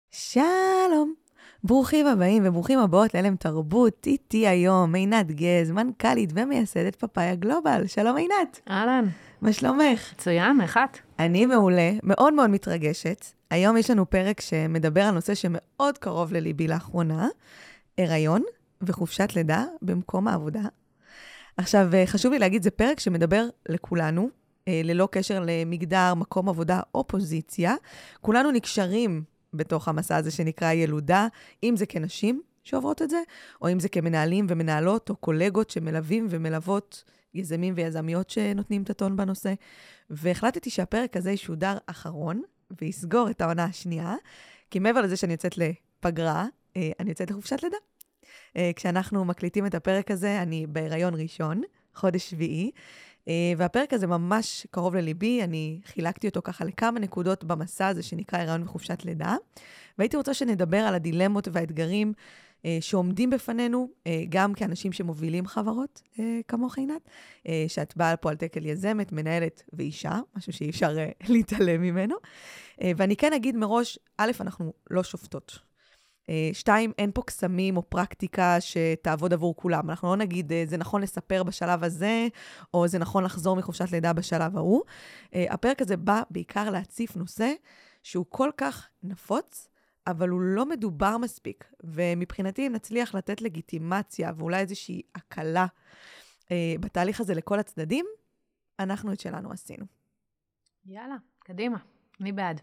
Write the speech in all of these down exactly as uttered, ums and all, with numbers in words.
שלום, ברוכים הבאים וברוכים הבאות להלם תרבות, איתי היום עינת גז, מנכ"לית ומייסדת פאפאיה גלובל. שלום עינת. אהלן. מה שלומך? מצוין, איך את? אני מעולה, מאוד מאוד מתרגשת. היום יש לנו פרק שמדבר על נושא שמאוד קרוב לליבי לאחרונה, הריון וחופשת לידה במקום העבודה. עכשיו, חשוב לי להגיד, זה פרק שמדבר לכולנו, ללא קשר למגדר, מקום עבודה או פוזיציה. כולנו נקשרים בתוך המסע הזה שנקרא ילודה, אם זה כנשים שעוברות את זה, או אם זה כמנהלים ומנהלות או קולגות שמלווים ומלוות יזמים ויזמיות שנותנים את הטון בנושא. והחלטתי שהפרק הזה ישודר אחרון, ויסגור את העונה השנייה, כי מעבר לזה שאני יוצאת לפגרה, אני יוצאת לחופשת לידה. כשאנחנו מקליטים את הפרק הזה, אני בהיריון ראשון, חודש שביעי, והפרק הזה ממש קרוב לליבי, אני חילקתי אותו ככה לכמה נקודות במסע הזה שנקרא הריון וחופשת לידה, והייתי רוצה שנדבר על הדילמות והאתגרים שעומדים בפנינו, גם כאנשים שמובילים חברות, כמוך עינת, שאת באה פה על תקל יזמת, מנהלת ואישה, משהו שאי אפשר להתעלם ממנו, ואני כן אגיד מראש, א', אנחנו לא שופטות. שתיים, אין פה קסמים או פרקטיקה שתעבוד עבור כולם. אנחנו לא נגיד, זה נכון לספר בשלב הזה, או זה נכון לחזור מחופשת לידה בשלב ההוא. הפרק הזה בא בעיקר להציף נושא שהוא כל כך נפוץ, אבל הוא לא מדובר מספיק. ומבחינתי, אם נצליח לתת לגיטימציה, ואולי איזושהי הקלה בתהליך הזה לכל הצדדים, אנחנו את שלנו עשינו. יאללה, קדימה. אני בעד.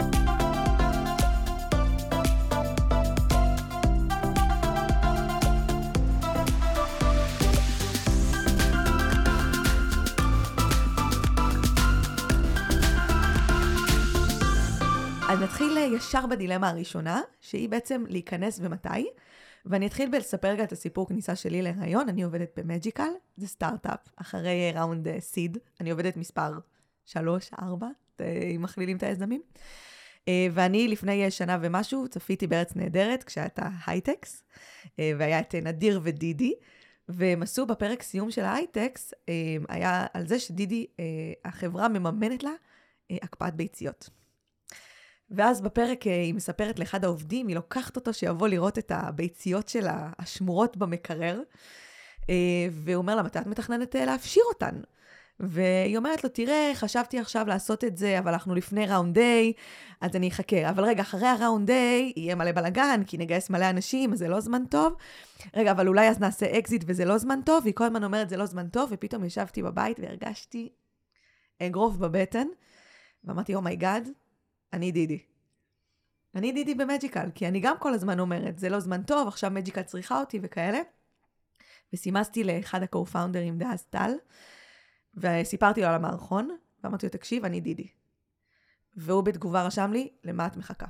אז נתחיל ישר בדילמה הראשונה, שהיא בעצם להיכנס ומתי, ואני אתחיל בלספר רגע את הסיפור כניסה שלי להיריון. אני עובדת במג'יקל, זה סטארט-אפ, אחרי ראונד סיד, אני עובדת מספר שלוש, ארבע, אם מכלילים את היזמים, ואני לפני שנה ומשהו צפיתי בארץ נהדרת, כשהייתה הייטקס, והיה את נדיר ודידי, והם עשו בפרק סיום של ההייטקס, היה על זה שדידי, החברה מממנת לה הקפאת ביציות. ואז בפרק היא מספרת לאחד העובדים, היא לוקחת אותו שיבוא לראות את הביציות שלה, השמורות במקרר, והוא אומר לה, מתי את מתכננת להפשיר אותן? והיא אומרת לו, תראה, חשבתי עכשיו לעשות את זה, אבל אנחנו לפני ראונד איי, אז אני אחכה. אבל רגע, אחרי הראונד איי, יהיה מלא בלגן, כי נגייס מלא אנשים, אז זה לא זמן טוב. רגע, אבל אולי אז נעשה אקזיט וזה לא זמן טוב, והיא כל הזמן אומרת, זה לא זמן טוב, ופתאום ישבתי בבית והרגשתי אגרוף בבטן, ואמרתי, "Oh my God, אני דידי. אני דידי במג'יקל, כי אני גם כל הזמן אומרת, זה לא זמן טוב, עכשיו מג'יקל צריכה אותי וכאלה." וסימסתי לאחד הקו-פאונדרים דאז טל, וסיפרתי לו על המערכון, ואמרתי לו, תקשיב, אני דידי. והוא בתגובה רשם לי, למה את מחכה?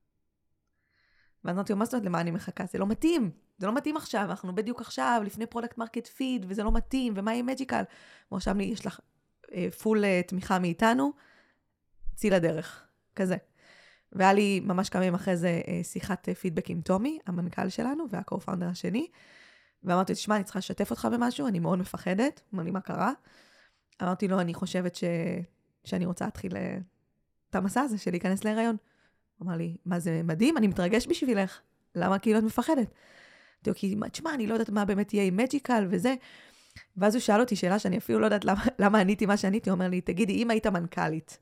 ואז אמרתי לו, מה זאת אומרת למה אני מחכה? זה לא מתאים. זה לא מתאים עכשיו, אנחנו בדיוק עכשיו, לפני פרודקט מרקט פיד, וזה לא מתאים, ומה עם מג'יקל? הוא רשם לי, יש לך אה, פול אה, תמיכה מאיתנו, צי לדרך. כזה. והיה לי ממש כמה ימים אחרי זה שיחת פידבק עם תומי, המנכ"ל שלנו, והקו-פאונדר השני, ואמרתי, תשמע, אני צריכה לשתף אותך במשהו, אני מאוד מפחדת, אמר לי, מה קרה? אמרתי לו, אני חושבת ש... שאני רוצה להתחיל את המסע הזה של להיכנס להיריון. הוא אמר לי, מה זה מדהים, אני מתרגש בשבילך, למה כאילו את מפחדת? אמרתי לו, כי תשמע, אני לא יודעת מה באמת יהיה עם מג'יקל וזה, ואז הוא שאל אותי שאלה שאני אפילו לא יודעת למה, למה עניתי מה שעניתי, הוא אומר לי, תגידי, אם היית מנכ"לית,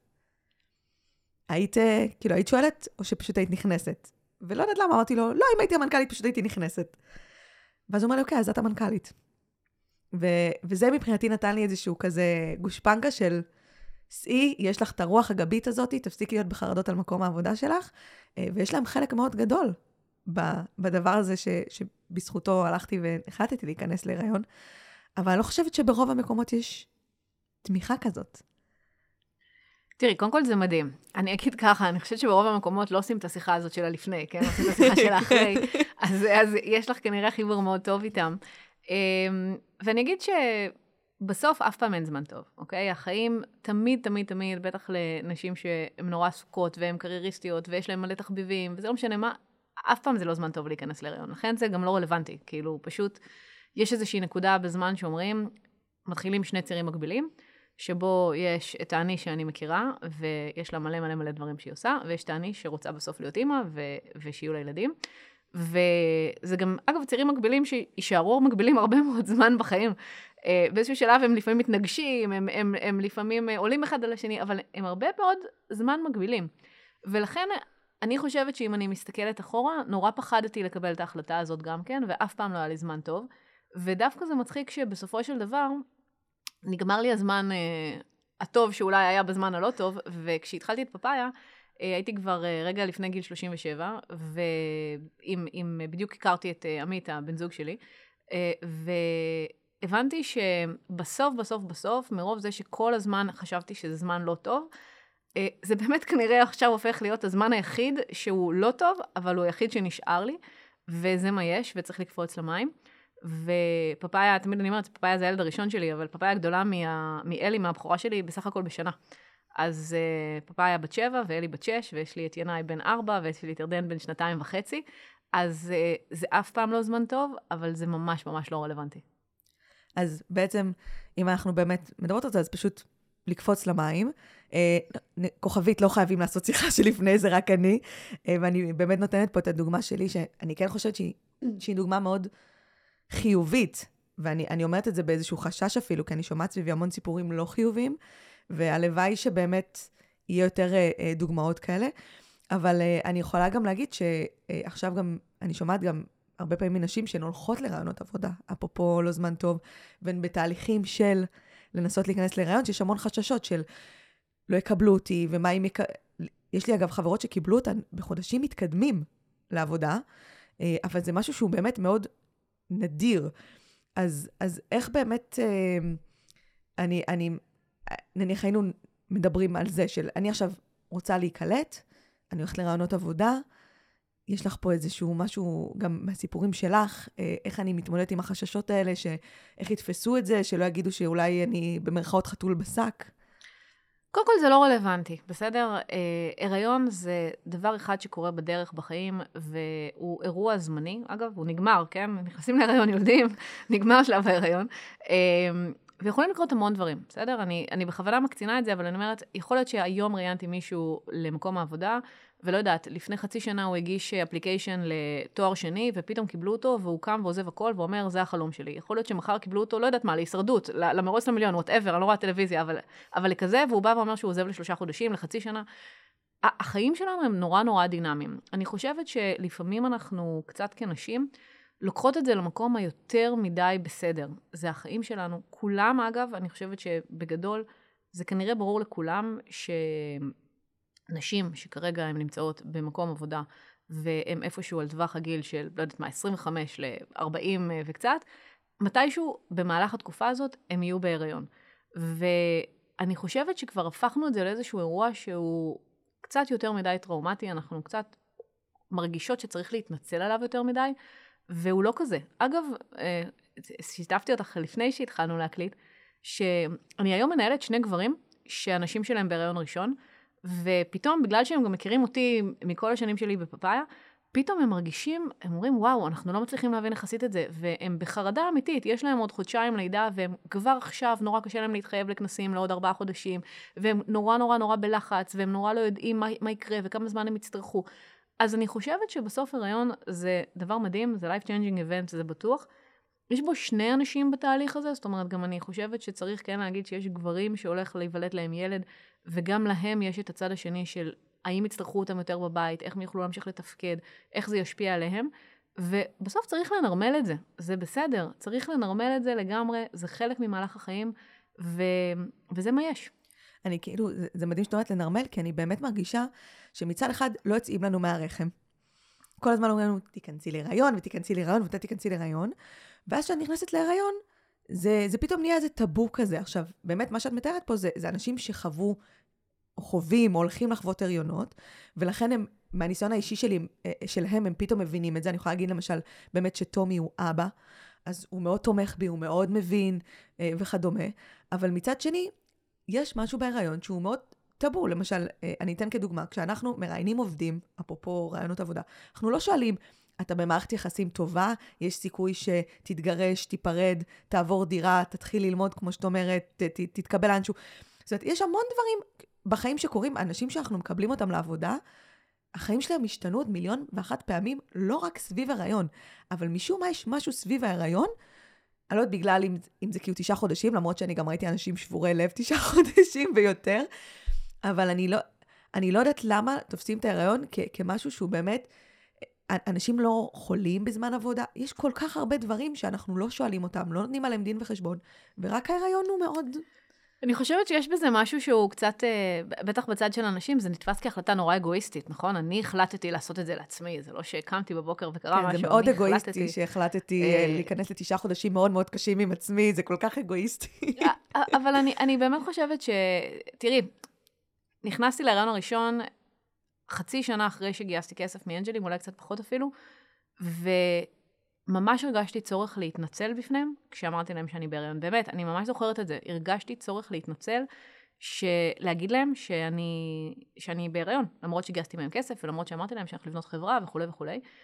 היית, כאילו, היית שואלת, או שפשוט היית נכנסת? ולא יודעת למה, אמרתי לו, לא, אם הייתי המנכ"לית, פשוט הייתי נכנסת. ואז הוא אומר לי, אוקיי, אז את המנכ"לית. ו- וזה מבחינתי נתן לי איזשהו כזה גושפנקה של, סעי, יש לך את הרוח הגבית הזאת, תפסיק להיות בחרדות על מקום העבודה שלך, ויש להם חלק מאוד גדול ב- בדבר הזה ש- שבזכותו הלכתי והחלטתי להיכנס להיריון, אבל אני לא חושבת שברוב המקומות יש תמיכה כזאת. תראי, קודם כל זה מדהים. אני אגיד ככה, אני חושבת שברוב המקומות לא עושים את השיחה הזאת של הלפני, כן? עושים את השיחה של האחרי. אז, אז יש לך כנראה חיבור מאוד טוב איתם. ואני אגיד שבסוף אף פעם אין זמן טוב, אוקיי? החיים תמיד, תמיד, תמיד, בטח לנשים שהן נורא עסוקות והן קרייריסטיות ויש להן מלא תחביבים, וזה לא משנה מה, אף פעם זה לא זמן טוב להיכנס להיריון. לכן זה גם לא רלוונטי. כאילו, פשוט יש איזושהי נקודה בזמן שאומרים, מתחילים שני צירים מקבילים, שבו יש את האני שאני מכירה, ויש לה מלא מלא מלא דברים שהיא עושה, ויש את האני שרוצה בסוף להיות אימא, ו- ושיהיו לה ילדים. וזה גם, אגב, צירים מקבילים שישארו מקבילים הרבה מאוד זמן בחיים. באיזשהו שלב הם לפעמים מתנגשים, הם, הם, הם לפעמים עולים אחד על השני, אבל הם הרבה מאוד זמן מקבילים. ולכן אני חושבת שאם אני מסתכלת אחורה, נורא פחדתי לקבל את ההחלטה הזאת גם כן, ואף פעם לא היה לי זמן טוב. ודווקא זה מצחיק שבסופו של דבר, נגמר לי הזמן אה, הטוב שאולי היה בזמן הלא טוב, וכשהתחלתי את פפאיה, אה, הייתי כבר אה, רגע לפני גיל שלושים ושבע, ואם בדיוק הכרתי את אה, עמית, הבן זוג שלי, אה, והבנתי שבסוף, בסוף, בסוף, מרוב זה שכל הזמן חשבתי שזה זמן לא טוב, אה, זה באמת כנראה עכשיו הופך להיות הזמן היחיד שהוא לא טוב, אבל הוא היחיד שנשאר לי, וזה מה יש, וצריך לקפוץ למים. ופפאיה, תמיד אני אומרת, פפאיה זה הילד הראשון שלי, אבל פפאיה גדולה מה, מאלי, מהבחורה שלי, בסך הכל בשנה. אז uh, פפאיה בת שבע, ואלי בת שש, ויש לי את ינאי בן ארבע, ויש לי את ירדן בן שנתיים וחצי. אז uh, זה אף פעם לא זמן טוב, אבל זה ממש ממש לא רלוונטי. אז בעצם, אם אנחנו באמת מדברות על זה, אז פשוט לקפוץ למים. כוכבית, לא חייבים לעשות שיחה שלפני, זה רק אני. ואני באמת נותנת פה את הדוגמה שלי, שאני כן חושבת שהיא, שהיא דוגמה מאוד חיובית, ואני אני אומרת את זה באיזשהו חשש אפילו, כי אני שומעת סביבי המון סיפורים לא חיוביים, והלוואי שבאמת יהיה יותר דוגמאות כאלה. אבל אני יכולה גם להגיד שעכשיו גם, אני שומעת גם הרבה פעמים מנשים שהן הולכות לרעיונות עבודה, אפרופו לא זמן טוב, והן בתהליכים של לנסות להיכנס לרעיון, שיש המון חששות של לא יקבלו אותי, ומה אם יק... יש לי אגב חברות שקיבלו אותן בחודשים מתקדמים לעבודה, אבל זה משהו שהוא באמת מאוד נדיר. אז, אז איך באמת, אני, אני, נניח היינו מדברים על זה של, אני עכשיו רוצה להיקלט, אני הולכת לרעיונות עבודה, יש לך פה איזשהו משהו, גם מהסיפורים שלך, איך אני מתמודדת עם החששות האלה, שאיך יתפסו את זה, שלא יגידו שאולי אני במרכאות חתול בשק. קודם כל זה לא רלוונטי, בסדר? הריון זה דבר אחד שקורה בדרך בחיים, והוא אירוע זמני, אגב, הוא נגמר, כן? נכנסים להריון ילדים, נגמר שלב ההריון, ויכולים לקרות המון דברים, בסדר? אני, אני בכוונה מקצינה את זה, אבל אני אומרת, יכול להיות שהיום ראיינתי מישהו למקום העבודה, ולא יודעת, לפני חצי שנה הוא הגיש אפליקיישן לתואר שני, ופתאום קיבלו אותו, והוא קם ועוזב הכל, ואומר, זה החלום שלי. יכול להיות שמחר קיבלו אותו, לא יודעת מה, להישרדות, למרוץ למיליון, whatever, אני לא רואה טלוויזיה, אבל, אבל לכזה, והוא בא ואומר שהוא עוזב לשלושה חודשים, לחצי שנה. החיים שלנו הם נורא נורא דינמיים. אני חושבת שלפעמים אנחנו קצת כנשים, לוקחות את זה למקום היותר מדי בסדר. זה החיים שלנו. כולם, אגב, אני חושבת שבגדול, זה כנראה ברור לכולם ש... נשים שכרגע הן נמצאות במקום עבודה, והן איפשהו על טווח הגיל של, לא יודעת מה, עשרים וחמש ל-ארבעים וקצת, מתישהו במהלך התקופה הזאת הם יהיו בהיריון. ואני חושבת שכבר הפכנו את זה לאיזשהו אירוע שהוא קצת יותר מדי טראומטי, אנחנו קצת מרגישות שצריך להתנצל עליו יותר מדי, והוא לא כזה. אגב, שיתפתי אותך לפני שהתחלנו להקליט, שאני היום מנהלת שני גברים שאנשים שלהם בהיריון ראשון, ופתאום, בגלל שהם גם מכירים אותי מכל השנים שלי בפפאיה, פתאום הם מרגישים, הם אומרים, וואו, אנחנו לא מצליחים להבין איך עשית את זה, והם בחרדה אמיתית, יש להם עוד חודשיים לידה, והם כבר עכשיו נורא קשה להם להתחייב לכנסים לעוד ארבעה חודשים, והם נורא נורא נורא בלחץ, והם נורא לא יודעים מה, מה יקרה, וכמה זמן הם יצטרכו. אז אני חושבת שבסוף הריון זה דבר מדהים, זה life changing event, זה בטוח. יש בו שני אנשים בתהליך הזה, זאת אומרת, גם אני חושבת שצריך כן להגיד שיש גברים שהולך להיוולד להם ילד, וגם להם יש את הצד השני של האם יצטרכו אותם יותר בבית, איך הם יוכלו להמשיך לתפקד, איך זה ישפיע עליהם, ובסוף צריך לנרמל את זה, זה בסדר, צריך לנרמל את זה לגמרי, זה חלק ממהלך החיים, ו... וזה מה יש. אני כאילו, זה, זה מדהים שאת אומרת לנרמל, כי אני באמת מרגישה שמצד אחד לא יוצאים לנו מהרחם. כל הזמן אומרים לנו, תיכנסי להיריון, ותיכנסי להיריון, ואתה תיכנסי להיריון, ואז כשאת נכנסת להיריון, זה, זה פתאום נהיה איזה טאבו כזה. עכשיו, באמת מה שאת מתארת פה זה, זה אנשים שחוו, או חווים, או הולכים לחוות הריונות, ולכן הם, מהניסיון האישי שלי, שלהם, הם פתאום מבינים את זה. אני יכולה להגיד למשל, באמת שטומי הוא אבא, אז הוא מאוד תומך בי, הוא מאוד מבין, וכדומה. אבל מצד שני, יש משהו בהיריון שהוא מאוד טאבו. למשל, אני אתן כדוגמה, כשאנחנו מראיינים עובדים, אפרופו רעיונות עבודה, אנחנו לא שואלים, אתה במערכת יחסים טובה, יש סיכוי שתתגרש, תיפרד, תעבור דירה, תתחיל ללמוד, כמו שאת אומרת, ת, ת, תתקבל לאנשהו. זאת אומרת, יש המון דברים בחיים שקורים, אנשים שאנחנו מקבלים אותם לעבודה, החיים שלהם השתנו עוד מיליון ואחת פעמים, לא רק סביב הריון, אבל משום מה יש משהו סביב ההיריון, אני לא יודעת בגלל אם, אם זה כאילו תשעה חודשים, למרות שאני גם ראיתי אנשים שבורי לב תשעה חודשים ויותר, אבל אני לא, אני לא יודעת למה תופסים את ההיריון כ, כמשהו שהוא באמת, אנשים לא חולים בזמן עבודה, יש כל כך הרבה דברים שאנחנו לא שואלים אותם, לא נותנים עליהם דין וחשבון, ורק ההיריון הוא מאוד... אני חושבת שיש בזה משהו שהוא קצת, בטח בצד של אנשים, זה נתפס כהחלטה נורא אגואיסטית, נכון? אני החלטתי לעשות את זה לעצמי, זה לא שהקמתי בבוקר וקרה משהו, אני החלטתי. זה מאוד אגואיסטי שהחלטתי להיכנס לתשעה חודשים מאוד מאוד קשים עם עצמי, זה כל כך אגואיסטי. אבל אני באמת חושבת ש... תראי, נכנסתי להיריון הראשון חצי שנה אחרי שגייסתי כסף מאנג'לים, אולי קצת פחות אפילו, וממש הרגשתי צורך להתנצל בפניהם, כשאמרתי להם שאני בהיריון. באמת, אני ממש זוכרת את זה. הרגשתי צורך להתנצל, להגיד להם שאני, שאני בהיריון, למרות שגייסתי מהם כסף, ולמרות שאמרתי להם שאני הולך לבנות חברה וכו' וכו'.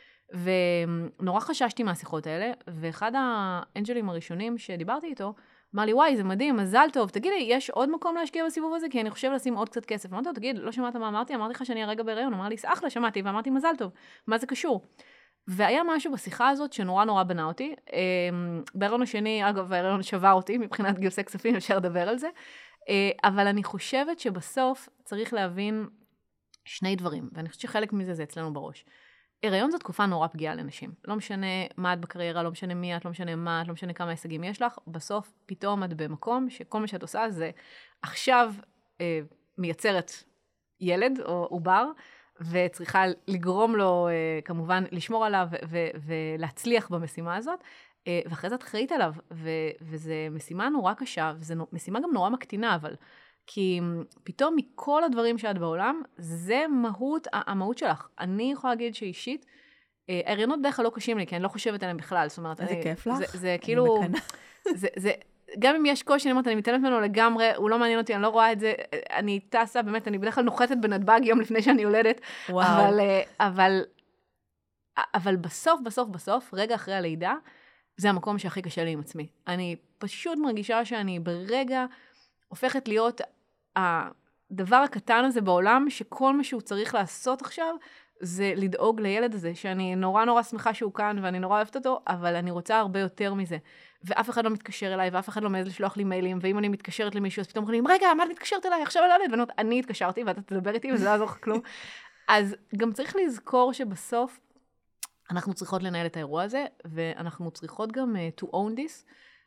ונורא חששתי מהשיחות האלה, ואחד האנג'לים הראשונים שדיברתי איתו, אמר לי, וואי, זה מדהים, מזל טוב, תגידי, יש עוד מקום להשקיע בסיבוב הזה? כי אני חושב לשים עוד קצת כסף. אמרתי לו, תגיד, לא שמעת מה אמרתי? אמרתי לך שאני הרגע בהיריון. אמר לי, אחלה, שמעתי, ואמרתי, מזל טוב. מה זה קשור? והיה משהו בשיחה הזאת שנורא נורא בנה אותי. בהיריון השני, אגב, ההיריון שווה אותי, מבחינת גיוסי כספים, אפשר לדבר על זה. אבל אני חושבת שבסוף צריך להבין שני דברים, ואני חושבת שחלק מזה זה אצלנו בראש. הריון זו תקופה נורא פגיעה לנשים. לא משנה מה את בקריירה, לא משנה מי את, לא משנה מה את, לא משנה כמה הישגים יש לך, בסוף פתאום את במקום שכל מה שאת עושה זה עכשיו אה, מייצרת ילד או עובר, וצריכה לגרום לו אה, כמובן לשמור עליו ו- ו- ולהצליח במשימה הזאת, אה, ואחרי זה את אחראית עליו, ו- וזו משימה נורא קשה, וזו משימה גם נורא מקטינה, אבל... כי פתאום מכל הדברים שאת בעולם, זה מהות, המהות שלך. אני יכולה להגיד שאישית, ההריונות בדרך כלל לא קשים לי, כי אני לא חושבת עליהם בכלל. זאת אומרת, איזה כיף לך. זה, זה כאילו, זה, זה, גם אם יש קושי, אני אומרת, אני מתעלמת ממנו לגמרי, הוא לא מעניין אותי, אני לא רואה את זה, אני טסה, באמת, אני בדרך כלל נוחתת בנתב"ג יום לפני שאני יולדת, אבל, אבל, אבל בסוף, בסוף, בסוף, רגע אחרי הלידה, זה המקום שהכי קשה לי עם עצמי. אני פשוט מרגישה שאני ברגע הופכת להיות הדבר הקטן הזה בעולם, שכל מה שהוא צריך לעשות עכשיו, זה לדאוג לילד הזה, שאני נורא נורא שמחה שהוא כאן, ואני נורא אוהבת אותו, אבל אני רוצה הרבה יותר מזה. ואף אחד לא מתקשר אליי, ואף אחד לא מעז לשלוח לי מיילים, ואם אני מתקשרת למישהו, אז פתאום אומרים, רגע, מה את מתקשרת אליי? עכשיו על הילד, ואני התקשרתי, ואתה תדבר איתי, וזה לא יעזור כלום. אז גם צריך לזכור שבסוף, אנחנו צריכות לנהל את האירוע הזה, ואנחנו צריכות גם uh, to own this,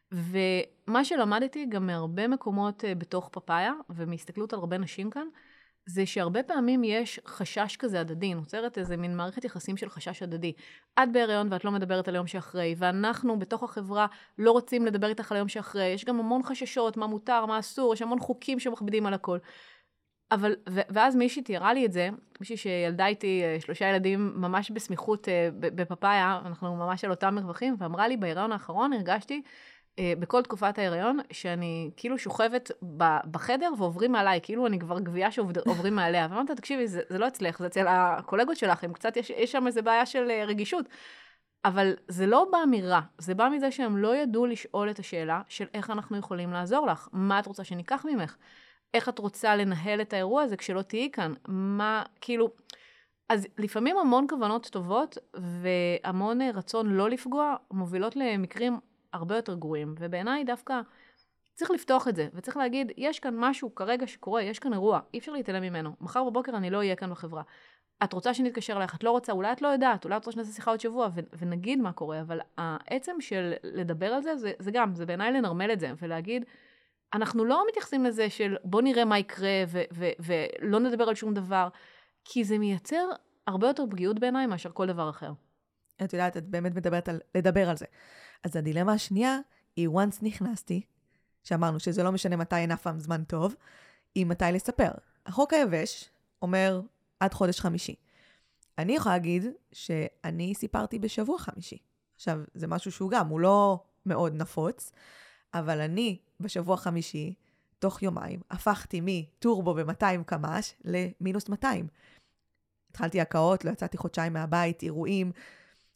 ומה שלמדתי גם מהרבה מקומות uh, בתוך פפאיה, ומהסתכלות על הרבה נשים כאן, זה שהרבה פעמים יש חשש כזה הדדי, נוצרת איזה מין מערכת יחסים של חשש הדדי. את בהיריון ואת לא מדברת על היום שאחרי, ואנחנו בתוך החברה לא רוצים לדבר איתך על היום שאחרי, יש גם המון חששות, מה מותר, מה אסור, יש המון חוקים שמכבידים על הכל. אבל, ו- ואז מישהי תיארה לי את זה, מישהי שילדה איתי שלושה ילדים ממש בסמיכות בפפאיה, אנחנו ממש על אותם מרווחים, ואמרה לי בהיריון האחרון, הרגשתי בכל תקופת ההיריון, שאני כאילו שוכבת בחדר ועוברים מעליי, כאילו אני כבר גבייה שעוברים מעליה. ואמרת, תקשיבי, זה, זה לא אצלך, זה אצל הקולגות שלכם, קצת יש, יש שם איזו בעיה של רגישות. אבל זה לא בא מרע, זה בא מזה שהם לא ידעו לשאול את השאלה של איך אנחנו יכולים לעזור לך, מה את רוצה שניקח ממך, איך את רוצה לנהל את האירוע הזה כשלא תהיי כאן, מה, כאילו... אז לפעמים המון כוונות טובות והמון רצון לא לפגוע מובילות למקרים הרבה יותר גרועים, ובעיניי דווקא צריך לפתוח את זה, וצריך להגיד, יש כאן משהו כרגע שקורה, יש כאן אירוע, אי אפשר להתעלם ממנו, מחר בבוקר אני לא אהיה כאן בחברה. את רוצה שנתקשר אליך, את לא רוצה, אולי את לא יודעת, אולי את רוצה שנעשה שיחה עוד שבוע, ו- ונגיד מה קורה, אבל העצם של לדבר על זה, זה, זה גם, זה בעיניי לנרמל את זה, ולהגיד, אנחנו לא מתייחסים לזה של בוא נראה מה יקרה, ו- ו- ולא נדבר על שום דבר, כי זה מייצר הרבה יותר פגיעות בעיניי מאשר כל דבר אחר. את יודעת, את באמת מדברת על לדבר על זה. אז הדילמה השנייה היא once נכנסתי, שאמרנו שזה לא משנה מתי אין אף פעם זמן טוב, היא מתי לספר. החוק היבש אומר עד חודש חמישי. אני יכולה להגיד שאני סיפרתי בשבוע חמישי. עכשיו, זה משהו שהוא גם, הוא לא מאוד נפוץ, אבל אני בשבוע חמישי, תוך יומיים, הפכתי מטורבו ב-מאתיים קמ"ש למינוס מאתיים. התחלתי הקאות, לא יצאתי חודשיים מהבית, אירועים,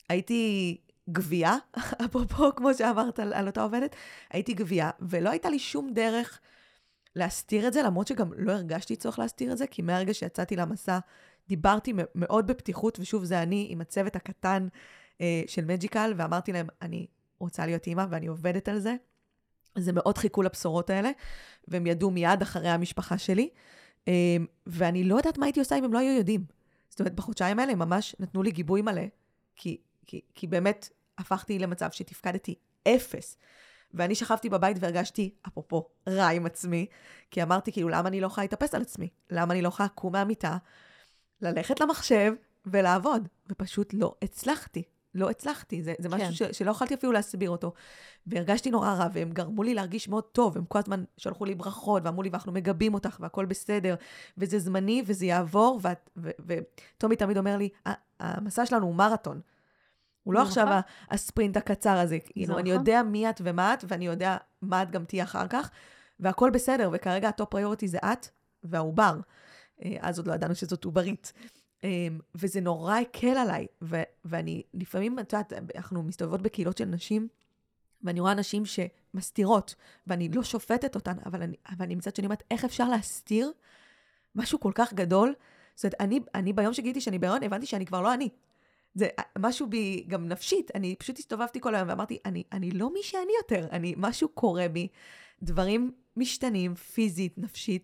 הייתי גבייה, אפרופו, כמו שאמרת על, על אותה עובדת, הייתי גבייה, ולא הייתה לי שום דרך להסתיר את זה, למרות שגם לא הרגשתי צורך להסתיר את זה, כי מהרגע שיצאתי למסע, דיברתי מאוד בפתיחות, ושוב, זה אני עם הצוות הקטן אה, של מג'יקל, ואמרתי להם, אני רוצה להיות אימא, ואני עובדת על זה. זה מאוד חיכו לבשורות האלה, והם ידעו מיד אחרי המשפחה שלי, אה, ואני לא יודעת מה הייתי עושה אם הם לא היו יודעים. זאת אומרת, בחודשיים האלה הם ממש נתנו לי גיבוי מלא, כי, כי, כי באמת הפכתי למצב שתפקדתי אפס. ואני שכבתי בבית והרגשתי, אפרופו, רע עם עצמי, כי אמרתי, כאילו, למה אני לא יכולה להתאפס על עצמי? למה אני לא יכולה לקום מהמיטה, ללכת למחשב ולעבוד? ופשוט לא הצלחתי. לא הצלחתי. זה, זה משהו כן. ש, שלא יכולתי אפילו להסביר אותו. והרגשתי נורא רע, והם גרמו לי להרגיש מאוד טוב. הם כל הזמן שלחו לי ברכות, ואמרו לי, ואנחנו מגבים אותך, והכל בסדר. וזה זמני, וזה יעבור. ותומי תמיד אומר לי, המסע שלנו הוא מרתון. הוא לא עכשיו הספרינט הקצר הזה. אני יודע מי את ומה את, ואני יודע מה את גם תהיה אחר כך, והכל בסדר, וכרגע הטופ פריוריטי זה את והעובר. אז עוד לא ידענו שזאת עוברית. וזה נורא הקל עליי, ואני לפעמים, את יודעת, אנחנו מסתובבות בקהילות של נשים, ואני רואה נשים שמסתירות, ואני לא שופטת אותן, אבל אני, אבל אני מצאת שאני אומרת, איך אפשר להסתיר משהו כל כך גדול? זאת אומרת, אני, אני ביום שגיליתי שאני בהיריון, הבנתי שאני כבר לא אני. זה משהו בי, גם נפשית, אני פשוט הסתובבתי כל היום ואמרתי, אני, אני לא מי שאני יותר, אני, משהו קורה בי, דברים משתנים, פיזית, נפשית,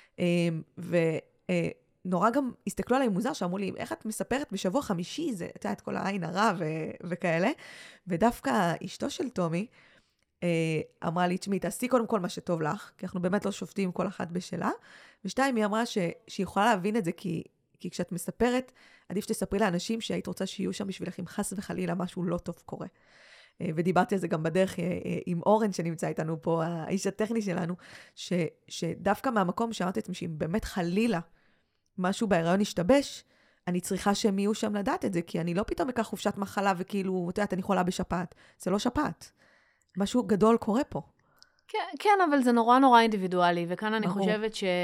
ונורא גם הסתכלו עליי מוזר, שאמרו לי, איך את מספרת בשבוע חמישי, זה, אתה יודע, את כל העין הרע ו- וכאלה, ודווקא אשתו של תומי, אמרה לי, תשמעי, תעשי קודם כל מה שטוב לך, כי אנחנו באמת לא שופטים כל אחת בשלה, ושתיים, היא אמרה ש- שהיא יכולה להבין את זה, כי כי כשאת מספרת, עדיף שתספרי לאנשים שהיית רוצה שיהיו שם בשבילך אם חס וחלילה משהו לא טוב קורה. ודיברתי על זה גם בדרך עם אורן שנמצא איתנו פה, האיש הטכני שלנו, ש, שדווקא מהמקום שאמרתי את עצמי, שאם באמת חלילה משהו בהיריון ישתבש, אני צריכה שהם יהיו שם לדעת את זה, כי אני לא פתאום אקח חופשת מחלה וכאילו, את יודעת, אני חולה בשפעת. זה לא שפעת. משהו גדול קורה פה. כן, כן, אבל זה נורא נורא אינדיבידואלי, וכאן אני חושבת ש...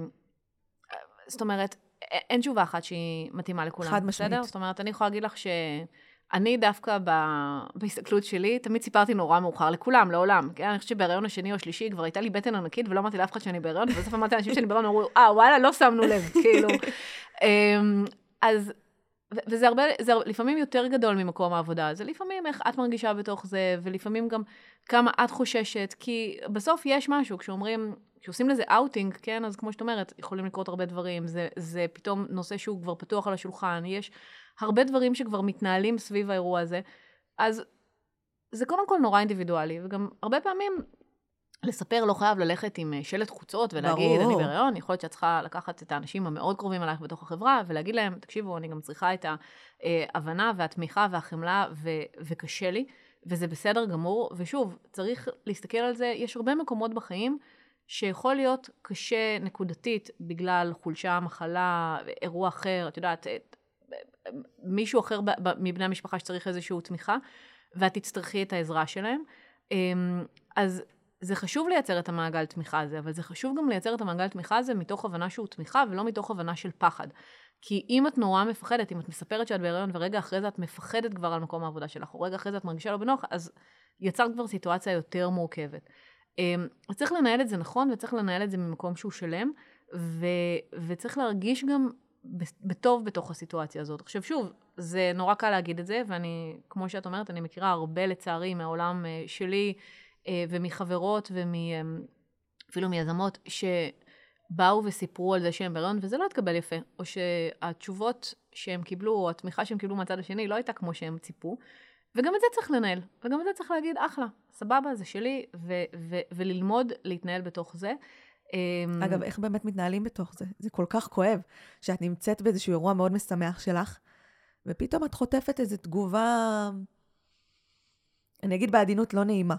זאת אומרת, אין תשובה אחת שהיא מתאימה לכולם. חד משמעית. בסדר? זאת אומרת, אני יכולה להגיד לך שאני דווקא ב... בהסתכלות שלי, תמיד סיפרתי נורא מאוחר לכולם, לעולם. כן? אני חושבת שבהיריון השני או השלישי כבר הייתה לי בטן ענקית, ולא אמרתי לאף אחד שאני בהיריון, ובסוף אמרתי לאנשים שאני בהיריון, אמרו, אה, וואלה, לא שמנו לב, כאילו. אז, וזה הרבה, זה לפעמים יותר גדול ממקום העבודה. זה לפעמים איך את מרגישה בתוך זה, ולפעמים גם כמה את חוששת, כי בסוף יש משהו, כשאומרים... כשעושים לזה אאוטינג, כן, אז כמו שאת אומרת, יכולים לקרות הרבה דברים, זה, זה פתאום נושא שהוא כבר פתוח על השולחן, יש הרבה דברים שכבר מתנהלים סביב האירוע הזה, אז זה קודם כל נורא אינדיבידואלי, וגם הרבה פעמים לספר לא חייב ללכת עם שלט חוצות ולהגיד, ברור. אני בהיריון, יכול להיות שאת צריכה לקחת את האנשים המאוד קרובים עלייך בתוך החברה, ולהגיד להם, תקשיבו, אני גם צריכה את ההבנה והתמיכה והחמלה, ו- וקשה לי, וזה בסדר גמור, ושוב, צריך להסתכל על זה, יש הרבה מקומות בחיים, שיכול להיות קשה נקודתית בגלל חולשה, מחלה, אירוע אחר, את יודעת, מישהו אחר מבני המשפחה שצריך איזושהי תמיכה, ואת תצטרכי את העזרה שלהם. אז זה חשוב לייצר את המעגל תמיכה הזה, אבל זה חשוב גם לייצר את המעגל תמיכה הזה מתוך הבנה שהוא תמיכה, ולא מתוך הבנה של פחד. כי אם את נורא מפחדת, אם את מספרת שאת בהיריון, ורגע אחרי זה את מפחדת כבר על מקום העבודה שלך, או רגע אחרי זה את מרגישה לא בנוח, אז יצרת כבר סיטואציה יותר מורכבת. אז צריך לנהל את זה נכון, וצריך לנהל את זה ממקום שהוא שלם, ו, וצריך להרגיש גם בטוב בתוך הסיטואציה הזאת. עכשיו שוב, זה נורא קל להגיד את זה, ואני, כמו שאת אומרת, אני מכירה הרבה לצערי מהעולם שלי, ומחברות, ואפילו מיזמות, שבאו וסיפרו על זה שהם בהיריון, וזה לא התקבל יפה, או שהתשובות שהם קיבלו, או התמיכה שהם קיבלו מהצד השני, לא הייתה כמו שהם ציפו, וגם את זה צריך לנהל, וגם את זה צריך להגיד, אחלה, סבבה, זה שלי, ו- ו- וללמוד להתנהל בתוך זה. אגב, איך באמת מתנהלים בתוך זה? זה כל כך כואב, שאת נמצאת באיזשהו אירוע מאוד משמח שלך, ופתאום את חוטפת איזו תגובה, אני אגיד בעדינות לא נעימה.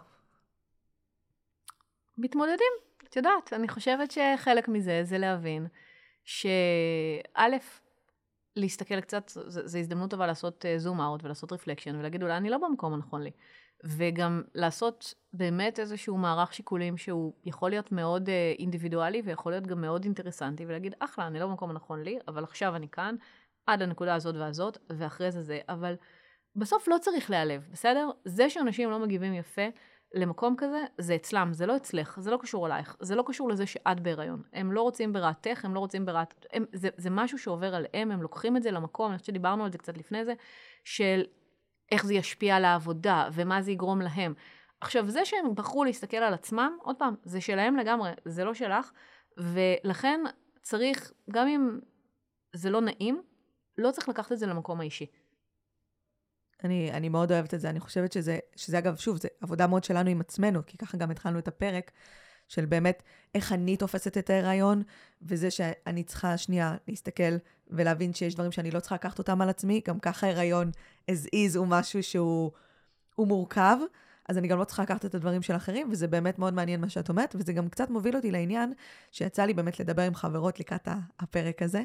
מתמודדים, את יודעת, אני חושבת שחלק מזה זה להבין, שא', להסתכל קצת, זו הזדמנות אבל לעשות זום אאוט ולעשות רפלקשן, ולהגיד אולי אני לא במקום הנכון לי. וגם לעשות באמת איזשהו מערך שיקולים שהוא יכול להיות מאוד אינדיבידואלי, ויכול להיות גם מאוד אינטרסנטי, ולהגיד, אחלה, אני לא במקום הנכון לי, אבל עכשיו אני כאן, עד הנקודה הזאת והזאת, ואחרי זה זה. אבל בסוף לא צריך להיעלב, בסדר? זה שאנשים לא מגיבים יפה למקום כזה, זה אצלם, זה לא אצלך, זה לא קשור אלייך, זה לא קשור לזה שאת בהיריון. הם לא רוצים ברעתך, הם לא רוצים ברעת... הם, זה, זה משהו שעובר עליהם, הם לוקחים את זה למקום, אני חושבת שדיברנו על זה קצת לפני זה, של איך זה ישפיע על העבודה, ומה זה יגרום להם. עכשיו, זה שהם בחרו להסתכל על עצמם, עוד פעם, זה שלהם לגמרי, זה לא שלך, ולכן צריך, גם אם זה לא נעים, לא צריך לקחת את זה למקום האישי. אני, אני מאוד אוהבת את זה, אני חושבת שזה, שזה אגב, שוב, זה עבודה מאוד שלנו עם עצמנו, כי ככה גם התחלנו את הפרק, של באמת איך אני תופסת את ההיריון, וזה שאני צריכה שנייה להסתכל ולהבין שיש דברים שאני לא צריכה לקחת אותם על עצמי, גם ככה ההיריון as is הוא משהו שהוא הוא מורכב, אז אני גם לא צריכה לקחת את הדברים של אחרים, וזה באמת מאוד מעניין מה שאת אומרת, וזה גם קצת מוביל אותי לעניין, שיצא לי באמת לדבר עם חברות לקראת הפרק הזה,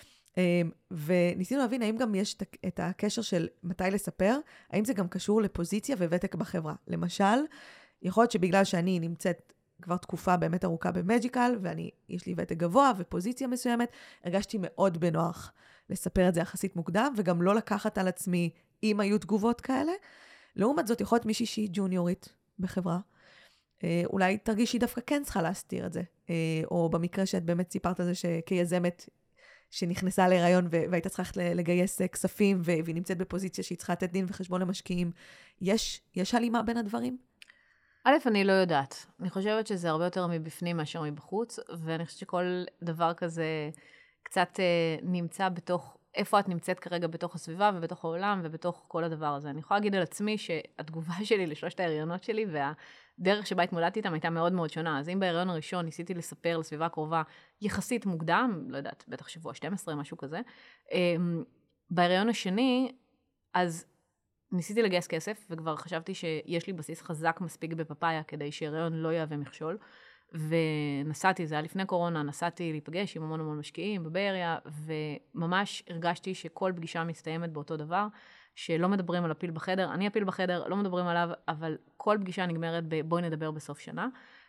וניסינו להבין האם גם יש את הקשר של מתי לספר, האם זה גם קשור לפוזיציה וותק בחברה. למשל, יכול להיות שבגלל שאני נמצאת כבר תקופה באמת ארוכה במג'יקל, ואני, יש לי ותק גבוה ופוזיציה מסוימת, הרגשתי מאוד בנוח לספר את זה יחסית מוקדם, וגם לא לקחת על עצמי אם היו תגובות כאלה. לעומת זאת, יכול להיות מישהי שהיא ג'וניורית בחברה. אולי תרגישי דווקא כן צריכה להסתיר את זה. או במקרה שאת באמת סיפרת על זה שכיזמת שנכנסה להיריון והייתה צריכה לגייס כספים, והיא נמצאת בפוזיציה שהיא צריכה לתת דין וחשבון למשקיעים. יש, יש הלימה בין הדברים? א', אני לא יודעת. אני חושבת שזה הרבה יותר מבפנים מאשר מבחוץ, ואני חושבת שכל דבר כזה קצת נמצא בתוך, איפה את נמצאת כרגע בתוך הסביבה ובתוך העולם ובתוך כל הדבר הזה. אני יכולה להגיד על עצמי שהתגובה שלי לשלושת ההריונות שלי והדרך שבה התמודדתי איתם הייתה מאוד מאוד שונה. אז אם בהריון הראשון ניסיתי לספר לסביבה הקרובה יחסית מוקדם, לא יודעת, בטח שבוע שתים עשרה, משהו כזה, בהריון השני, אז ניסיתי לגייס כסף, וכבר חשבתי שיש לי בסיס חזק מספיק בפאפאיה, כדי שהריון לא יהווה מכשול, ונסעתי, זה היה לפני קורונה, נסעתי להיפגש עם המון המון משקיעים בבאריה, וממש הרגשתי שכל פגישה מסתיימת באותו דבר, שלא מדברים על הפיל בחדר, אני הפיל בחדר, לא מדברים עליו, אבל כל פגישה נגמרת בבואי נדבר בסוף שנה,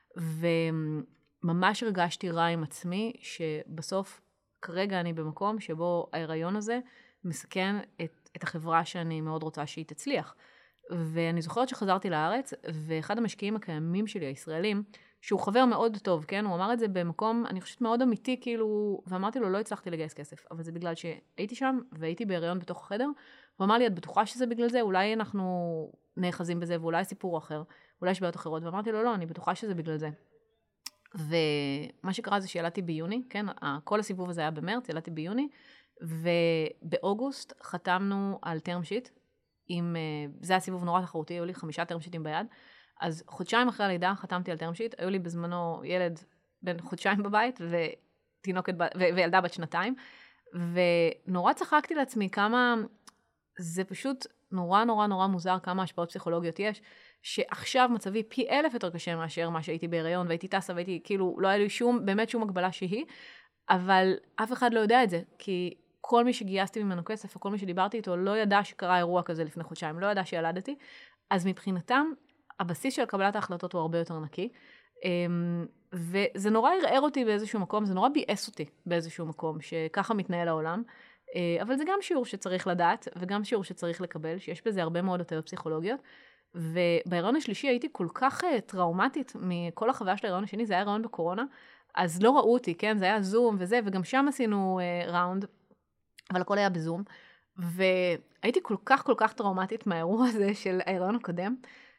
וממש הרגשתי רע עם עצמי, שבסוף כרגע אני במקום שבו ההיריון הזה מסכן את, את החברה שאני מאוד רוצה שהיא תצליח. ואני זוכרת שחזרתי לארץ, ואחד המשקיעים הקיימים שלי, הישראלים, שהוא חבר מאוד טוב, כן? הוא אמר את זה במקום, אני חושבת מאוד אמיתי, כאילו, ואמרתי לו, לא הצלחתי לגייס כסף, אבל זה בגלל שהייתי שם, והייתי בהיריון בתוך החדר, הוא אמר לי, את בטוחה שזה בגלל זה? אולי אנחנו נאחזים בזה, ואולי סיפור אחר, אולי יש בעיות אחרות, ואמרתי לו, לא, אני בטוחה שזה בגלל זה. ומה שקרה זה שילדתי ביוני, כן? כל הסיבוב הזה היה במרץ, ילדתי ביוני, ובאוגוסט חתמנו על טרם שיט, עם, זה היה סיבוב נורא תחרותי, היו לי חמישה טרם שיטים ביד, אז חודשיים אחרי הלידה חתמתי על טרם שיט, היו לי בזמנו ילד בן חודשיים בבית, ותינוקת, ו- וילדה בת שנתיים, ונורא צחקתי לעצמי כמה, זה פשוט נורא נורא נורא מוזר כמה השפעות פסיכולוגיות יש, שעכשיו מצבי פי אלף יותר קשה מאשר מה שהייתי בהיריון, והייתי טסה והייתי, כאילו, לא היה לי שום, באמת שום הגבלה שהיא, אבל אף אחד לא יודע את זה, כי כל מי שגייסתי ממנו כסף, וכל מי שדיברתי איתו, לא ידע שקרה אירוע כזה לפני חודשיים, לא ידע שילדתי, אז מבחינתם, הבסיס של קבלת ההחלטות הוא הרבה יותר נקי, וזה נורא ערער אותי באיזשהו מקום, זה נורא ביאס אותי באיזשהו מקום, שככה מתנהל העולם, אבל זה גם שיעור שצריך לדעת, וגם שיעור שצריך לקבל, שיש בזה הרבה מאוד יותר פסיכולוגיות, ובהיריון השלישי הייתי כל כך טראומטית מכל החוויה של ההיריון השני, זה היה הריון בקורונה, אז לא ראו אותי, כן, זה היה זום וזה, וגם שם עשינו ראונד, אבל הכל היה בזום, והייתי כל כך כל כך טראומטית מהאירוע הזה של ההיריון הקודם,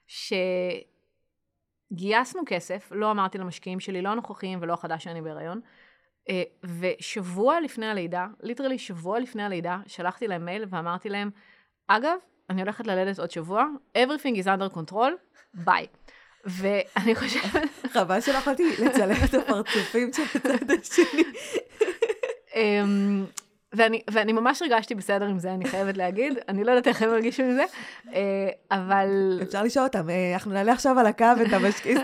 שגייסנו כסף, לא אמרתי למשקיעים שלי, לא הנוכחיים ולא החדש שאני בהיריון, ושבוע לפני הלידה, ליטרלי שבוע לפני הלידה, שלחתי להם מייל ואמרתי להם, אגב, אני הולכת ללדת עוד שבוע, everything is under control, ביי. ואני חושבת... חבל שלא יכולתי לצלם את הפרצופים של הצד השני. ואני, ואני ממש הרגשתי בסדר עם זה, אני חייבת להגיד. אני לא יודעת איך הם הרגישו עם זה, אבל... אפשר לשאול אותם, אנחנו נעלה עכשיו על הקו את המשקיעים.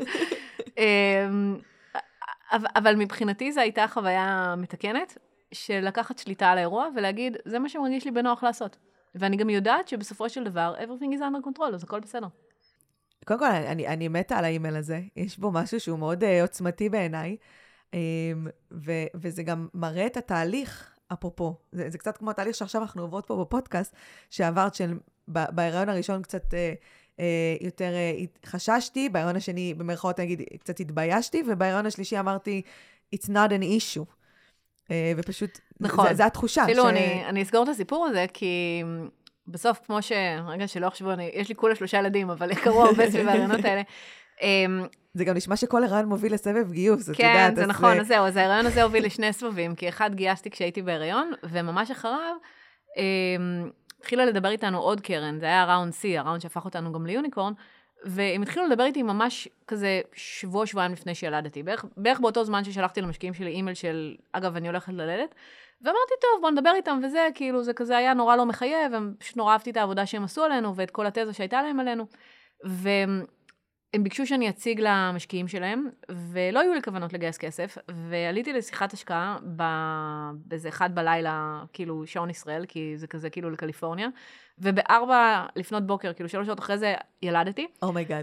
אבל מבחינתי זו הייתה חוויה מתקנת, של לקחת שליטה על האירוע, ולהגיד, זה מה שמרגיש לי בנוח לעשות. ואני גם יודעת שבסופו של דבר, everything is under control, אז הכל בסדר. קודם כל, אני, אני מתה על האימייל הזה. יש בו משהו שהוא מאוד uh, עוצמתי בעיניי, um, ו, וזה גם מראה את התהליך, אפרופו. זה, זה קצת כמו התהליך שעכשיו אנחנו עוברות פה בפודקאסט, שעברת של בהיריון הראשון קצת אה, אה, יותר אה, חששתי, בהיריון השני, במרכאות נגיד, קצת התביישתי, ובהיריון השלישי אמרתי, it's not an issue. אה, ופשוט, נכון. זה, זה התחושה. אפילו ש... אני, אני אסגור את הסיפור הזה, כי בסוף, כמו ש... רגע, שלא חשבו, אני, יש לי כולה שלושה ילדים, אבל קרו הרבה סביב ההיריונות האלה. זה גם נשמע שכל הריון מוביל לסבב גיוס, את כן, יודעת. זה נכון, אז זהו, אז ההיריון הזה הוביל לשני סבבים, כי אחד גייסתי כשהייתי בהיריון, וממש אחריו, התחילה לדבר איתנו עוד קרן, זה היה הראונד C, הראונד שהפך אותנו גם ליוניקורן, והם התחילו לדבר איתי ממש כזה שבוע, שבועיים לפני שילדתי, בערך, בערך באותו זמן ששלחתי למשקיעים שלי אימייל של, אגב, אני הולכת ללדת, ואמרתי, טוב, בוא נדבר איתם, וזה, כאילו, זה כזה היה נורא לא מחייב, ופשוט נורא אהבתי את העבודה שהם עשו עלינו, ואת כל התזה שהייתה להם עלינו, והם ביקשו שאני אציג למשקיעים שלהם, ולא היו לי כוונות לגייס כסף, ועליתי לשיחת השקעה באיזה אחד בלילה, כאילו, שעון ישראל, כי זה כזה כאילו לקליפורניה, ובארבע לפנות בוקר, כאילו שלוש שעות אחרי זה ילדתי. אומייגאד.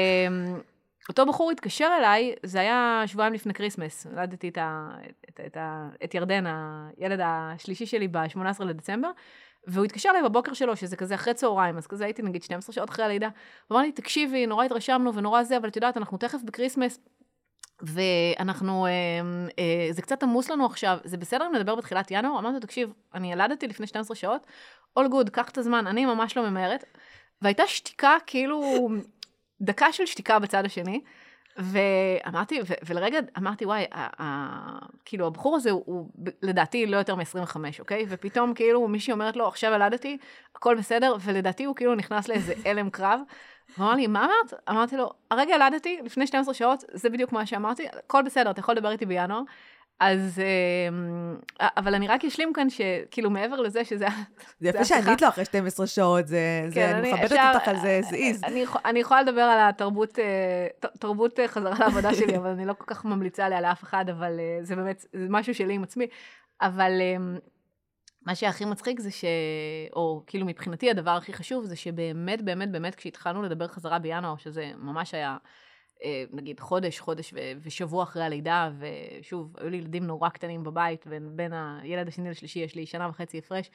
ואותו בחור התקשר אליי, זה היה שבועיים לפני קריסמס, ילדתי את, ה... את, את, ה... את ירדן, הילד השלישי שלי ב-שמונה עשרה לדצמבר, והוא התקשר אליי בבוקר שלו, שזה כזה אחרי צהריים, אז כזה הייתי נגיד שתים עשרה שעות אחרי הלידה, הוא אמר לי, תקשיבי, נורא התרשמנו ונורא זה, אבל את יודעת, אנחנו תכף בקריסמס, ואנחנו, אה, אה, זה קצת עמוס לנו עכשיו, זה בסדר אם נדבר בתחילת ינואר? אמרתי לו, תקשיב, אני ילדתי לפני שתים עשרה שעות, all good, קח את הזמן, אני ממש לא ממהרת, והייתה שתיקה, כאילו, דקה של שתיקה בצד השני, ואמרתי, ו- ולרגע אמרתי, וואי, ה- ה- כאילו, הבחור הזה הוא, הוא לדעתי לא יותר מ-עשרים וחמש, אוקיי? ופתאום כאילו מישהי אומרת לו, עכשיו ילדתי, הכל בסדר, ולדעתי הוא כאילו נכנס לאיזה אלם קרב, ואמר לי, מה אמרת? אמרתי לו, הרגע ילדתי, לפני שתים עשרה שעות, זה בדיוק מה שאמרתי, הכל בסדר, אתה יכול לדבר איתי בינואר, אז, אבל אני רק אשלים כאן שכאילו מעבר לזה שזה... זה יפה שענית לו אחרי שתים עשרה שעות, אני מכבדת אותך על זה, זה איז. אני יכולה לדבר על התרבות, תרבות חזרה לעבודה שלי, אבל אני לא כל כך ממליצה עליה לאף אחד, אבל זה באמת, זה משהו שלי עם עצמי, אבל מה שהכי מצחיק זה ש... או כאילו מבחינתי הדבר הכי חשוב, זה שבאמת, באמת, באמת, כשהתחלנו לדבר חזרה בינואר, שזה ממש היה... נגיד חודש, חודש ושבוע אחרי הלידה, ושוב, היו לי ילדים נורא קטנים בבית, ובין הילד השני לשלישי יש לי שנה וחצי הפרש,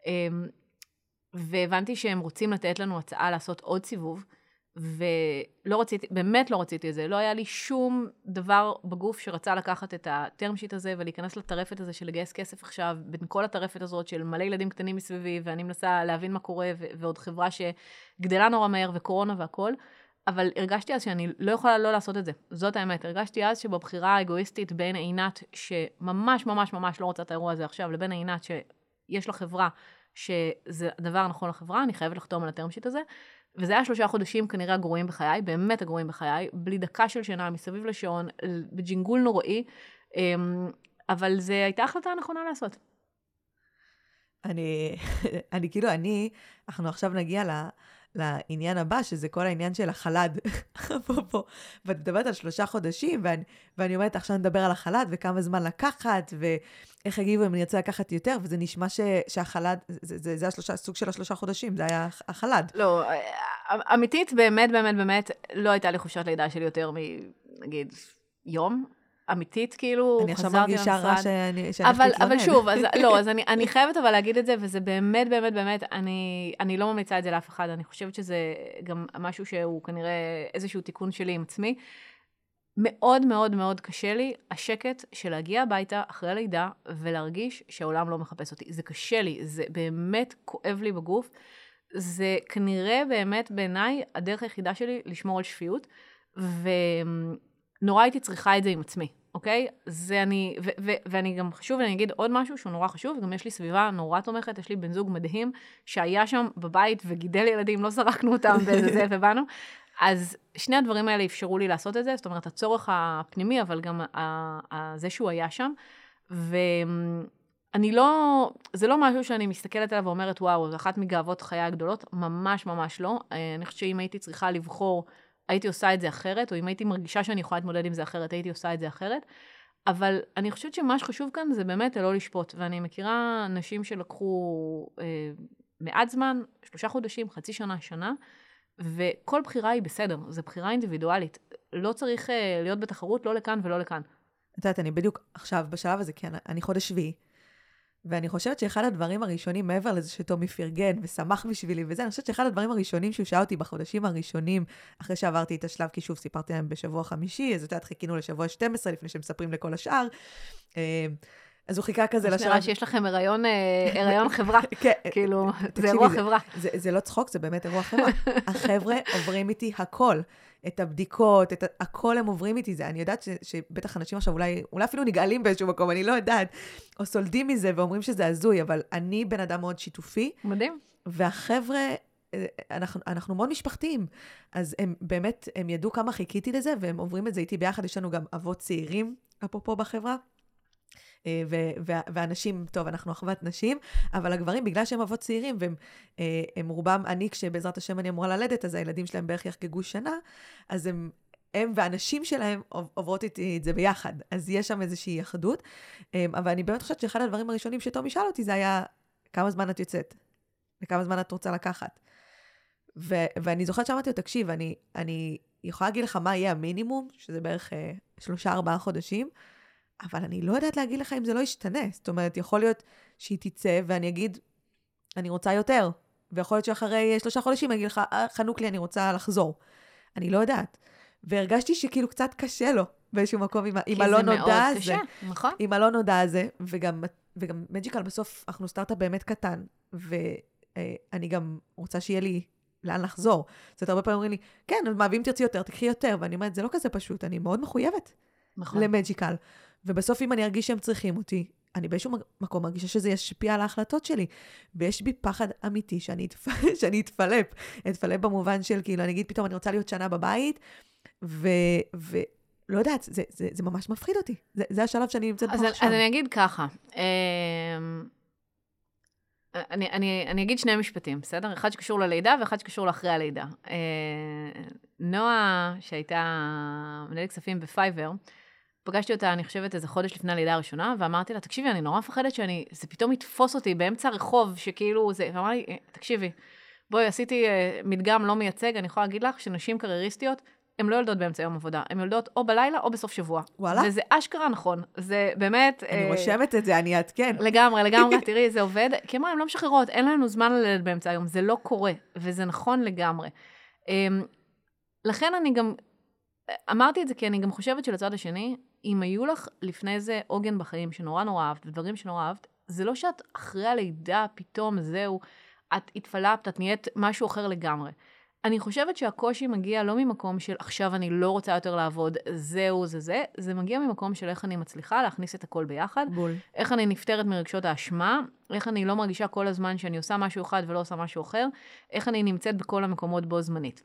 והבנתי שהם רוצים לתת לנו הצעה לעשות עוד סיבוב, ולא רציתי, באמת לא רציתי את זה, לא היה לי שום דבר בגוף שרצה לקחת את הטרמשיט הזה, ולהיכנס לטרפת הזה של לגייס כסף עכשיו, בין כל הטרפת הזאת של מלא ילדים קטנים מסביבי, ואני מנסה להבין מה קורה, ועוד חברה שגדלה נורא מהר, וקורונה והכל, אבל הרגשתי אז שאני לא יכולה לא לעשות את זה. זאת האמת. הרגשתי אז שבבחירה האגואיסטית בין עינת, שממש ממש ממש לא רוצה את האירוע הזה עכשיו, לבין עינת שיש לה חברה, שזה הדבר הנכון לחברה, אני חייבת לחתום על הטרמשיט הזה, וזה היה שלושה חודשים כנראה הגרועים בחיי, באמת הגרועים בחיי, בלי דקה של שינה, מסביב לשעון, בג'ינגול נוראי, אבל זו הייתה החלטה הנכונה לעשות. אני, אני כאילו, אני, אנחנו עכשיו נגיע ל... לעניין הבא, שזה כל העניין של החלד. ואת מדברת על שלושה חודשים, ואני, ואני אומרת, עכשיו נדבר על החלד, וכמה זמן לקחת, ואיך הגיבו אם אני ארצה לקחת יותר, וזה נשמע ש, שהחלד, זה, זה, זה השלושה, סוג של השלושה חודשים, זה היה החלד. לא, אמיתית, באמת, באמת, באמת, לא הייתה לי חופשת לידה שלי יותר מנגיד יום. אמיתית, כאילו, אני עכשיו מרגישה רע שאני אבל, אבל שוב, אז, לא, אז אני, אני חייבת אבל להגיד את זה, וזה באמת, באמת, באמת, אני, אני לא ממליצה את זה לאף אחד, אני חושבת שזה גם משהו שהוא כנראה איזשהו תיקון שלי עם עצמי. מאוד מאוד מאוד קשה לי השקט של להגיע הביתה אחרי הלידה, ולהרגיש שהעולם לא מחפש אותי. זה קשה לי, זה באמת כואב לי בגוף, זה כנראה באמת בעיניי הדרך היחידה שלי לשמור על שפיות, ו... נורא הייתי צריכה את זה עם עצמי, אוקיי? זה אני, ו- ו- ואני גם חשוב, אני אגיד עוד משהו שהוא נורא חשוב, וגם יש לי סביבה נורא תומכת, יש לי בן זוג מדהים, שהיה שם בבית וגידל ילדים, לא זרקנו אותם באיזה זה ובאנו, אז שני הדברים האלה אפשרו לי לעשות את זה, זאת אומרת, הצורך הפנימי, אבל גם ה- ה- זה שהוא היה שם, ואני לא, זה לא משהו שאני מסתכלת עליו ואומרת, וואו, זו אחת מגאוות חיי הגדולות, ממש ממש לא, אני חושבת שאם הייתי צריכה לבחור, הייתי עושה את זה אחרת, או אם הייתי מרגישה שאני יכולה להתמודד עם זה אחרת, הייתי עושה את זה אחרת. אבל אני חושבת שמה שחשוב כאן זה באמת לא לשפוט. ואני מכירה נשים שלקחו אה, מעט זמן, שלושה חודשים, חצי שנה, שנה, וכל בחירה היא בסדר. זו בחירה אינדיבידואלית. לא צריך אה, להיות בתחרות, לא לכאן ולא לכאן. את יודעת, אני בדיוק עכשיו בשלב הזה, כן, אני חודש שביעי, ואני חושבת שאחד הדברים הראשונים, מעבר לזה שטומי פרגן ושמח בשבילי וזה, אני חושבת שאחד הדברים הראשונים שהוא שאל אותי בחודשים הראשונים, אחרי שעברתי את השלב, כי שוב סיפרתי להם בשבוע חמישי, אז יודעת, חיכינו לשבוע שתים עשרה, לפני שהם מספרים לכל השאר. אז הוא חיכה כזה לשלב... נראה שיש לכם הריון, הריון חברה. כאילו, זה אירוע חברה. זה לא צחוק, זה באמת אירוע חברה. החבר'ה עוברים איתי הכל. את הבדיקות, את הכל הם עוברים איתי זה. אני יודעת ש, שבטח אנשים עכשיו אולי, אולי אפילו נגאלים באיזשהו מקום, אני לא יודעת, או סולדים מזה ואומרים שזה הזוי, אבל אני בן אדם מאוד שיתופי. מדהים. והחבר'ה, אנחנו, אנחנו מאוד משפחתיים. אז הם באמת, הם ידעו כמה חיכיתי לזה, והם עוברים את זה איתי ביחד. יש לנו גם אבות צעירים, אפרופו בחברה. ו- ו- ואנשים, טוב, אנחנו אחוות נשים, אבל הגברים, בגלל שהם אבות צעירים, והם הם רובם, אני, כשבעזרת השם אני אמורה ללדת, אז הילדים שלהם בערך יחגגו שנה, אז הם, הם והנשים שלהם עוברות איתי את זה ביחד. אז יש שם איזושהי אחדות. אבל אני באמת חושבת שאחד הדברים הראשונים שטומי שאל אותי, זה היה, כמה זמן את יוצאת? וכמה זמן את רוצה לקחת? ו- ואני זוכרת שאמרתי לו, תקשיב, אני, אני יכולה להגיד לך מה יהיה המינימום, שזה בערך אה, שלושה, ארבעה חודשים, אבל אני לא יודעת להגיד לך אם זה לא ישתנה. זאת אומרת, יכול להיות שהיא תצא ואני אגיד, אני רוצה יותר. ויכול להיות שאחרי שלושה חודשים אני אגיד לך, חנוק לי, אני רוצה לחזור. אני לא יודעת. והרגשתי שכאילו קצת קשה לו באיזשהו מקום עם, עם הלא נודע הזה. כי זה מאוד קשה, נכון? עם הלא נודע הזה, וגם, וגם מג'יקל בסוף, אנחנו סטארט-אפ באמת קטן, ואני גם רוצה שיהיה לי לאן לחזור. זאת אומרת, הרבה פעמים אומרים לי, כן, מה, ואם תרצי יותר, תקחי יותר. ואני אומרת, זה לא כזה פשוט, אני מאוד מחויבת נכון. למג'יקל. ובסוף אם אני ארגיש שהם צריכים אותי, אני באיזשהו מקום מרגישה שזה ישפיע על ההחלטות שלי. ויש בי פחד אמיתי שאני, אתפ... שאני אתפלפ. אתפלפ במובן של, כאילו, אני אגיד פתאום, אני רוצה להיות שנה בבית, ו... ו... לא יודעת, זה, זה, זה ממש מפחיד אותי. זה, זה השלב שאני נמצאת אז, פה עכשיו. אז אני אגיד ככה, אני, אני, אני אגיד שני משפטים, בסדר? אחד שקשור ללידה ואחד שקשור לאחרי הלידה. נועה, שהייתה מנהלת כספים בפייבר, פגשתי אותה, אני חושבת, איזה חודש לפני הלידה הראשונה, ואמרתי לה, תקשיבי, אני נורא מפחדת שאני, זה פתאום יתפוס אותי באמצע הרחוב, שכאילו זה, ואמרה לי, תקשיבי, בואי, עשיתי מדגם לא מייצג, אני יכולה להגיד לך שנשים קרייריסטיות, הן לא יולדות באמצע יום עבודה, הן יולדות או בלילה או בסוף שבוע. וואלה? וזה אשכרה נכון, זה באמת... אני אה... רושמת את זה, אני אעדכן. לגמרי, לגמרי, תראי, זה עובד, כי מה, הן לא משחררות, אין לנו זמן ללדת באמצע היום, זה לא קורה, וזה נכון לגמרי. לכן אני גם, אמרתי את זה כי אני גם חושבת שלצד השני, אם היו לך לפני זה עוגן בחיים שנורא נורא אהבת, ודברים שנורא אהבת, זה לא שאת אחרי הלידה פתאום זהו, את התפלפת, את נהיית משהו אחר לגמרי. אני חושבת שהקושי מגיע לא ממקום של עכשיו אני לא רוצה יותר לעבוד, זהו זה זה, זה מגיע ממקום של איך אני מצליחה להכניס את הכל ביחד, בול. איך אני נפטרת מרגשות האשמה, איך אני לא מרגישה כל הזמן שאני עושה משהו אחד ולא עושה משהו אחר, איך אני נמצאת בכל המקומות בו זמנית.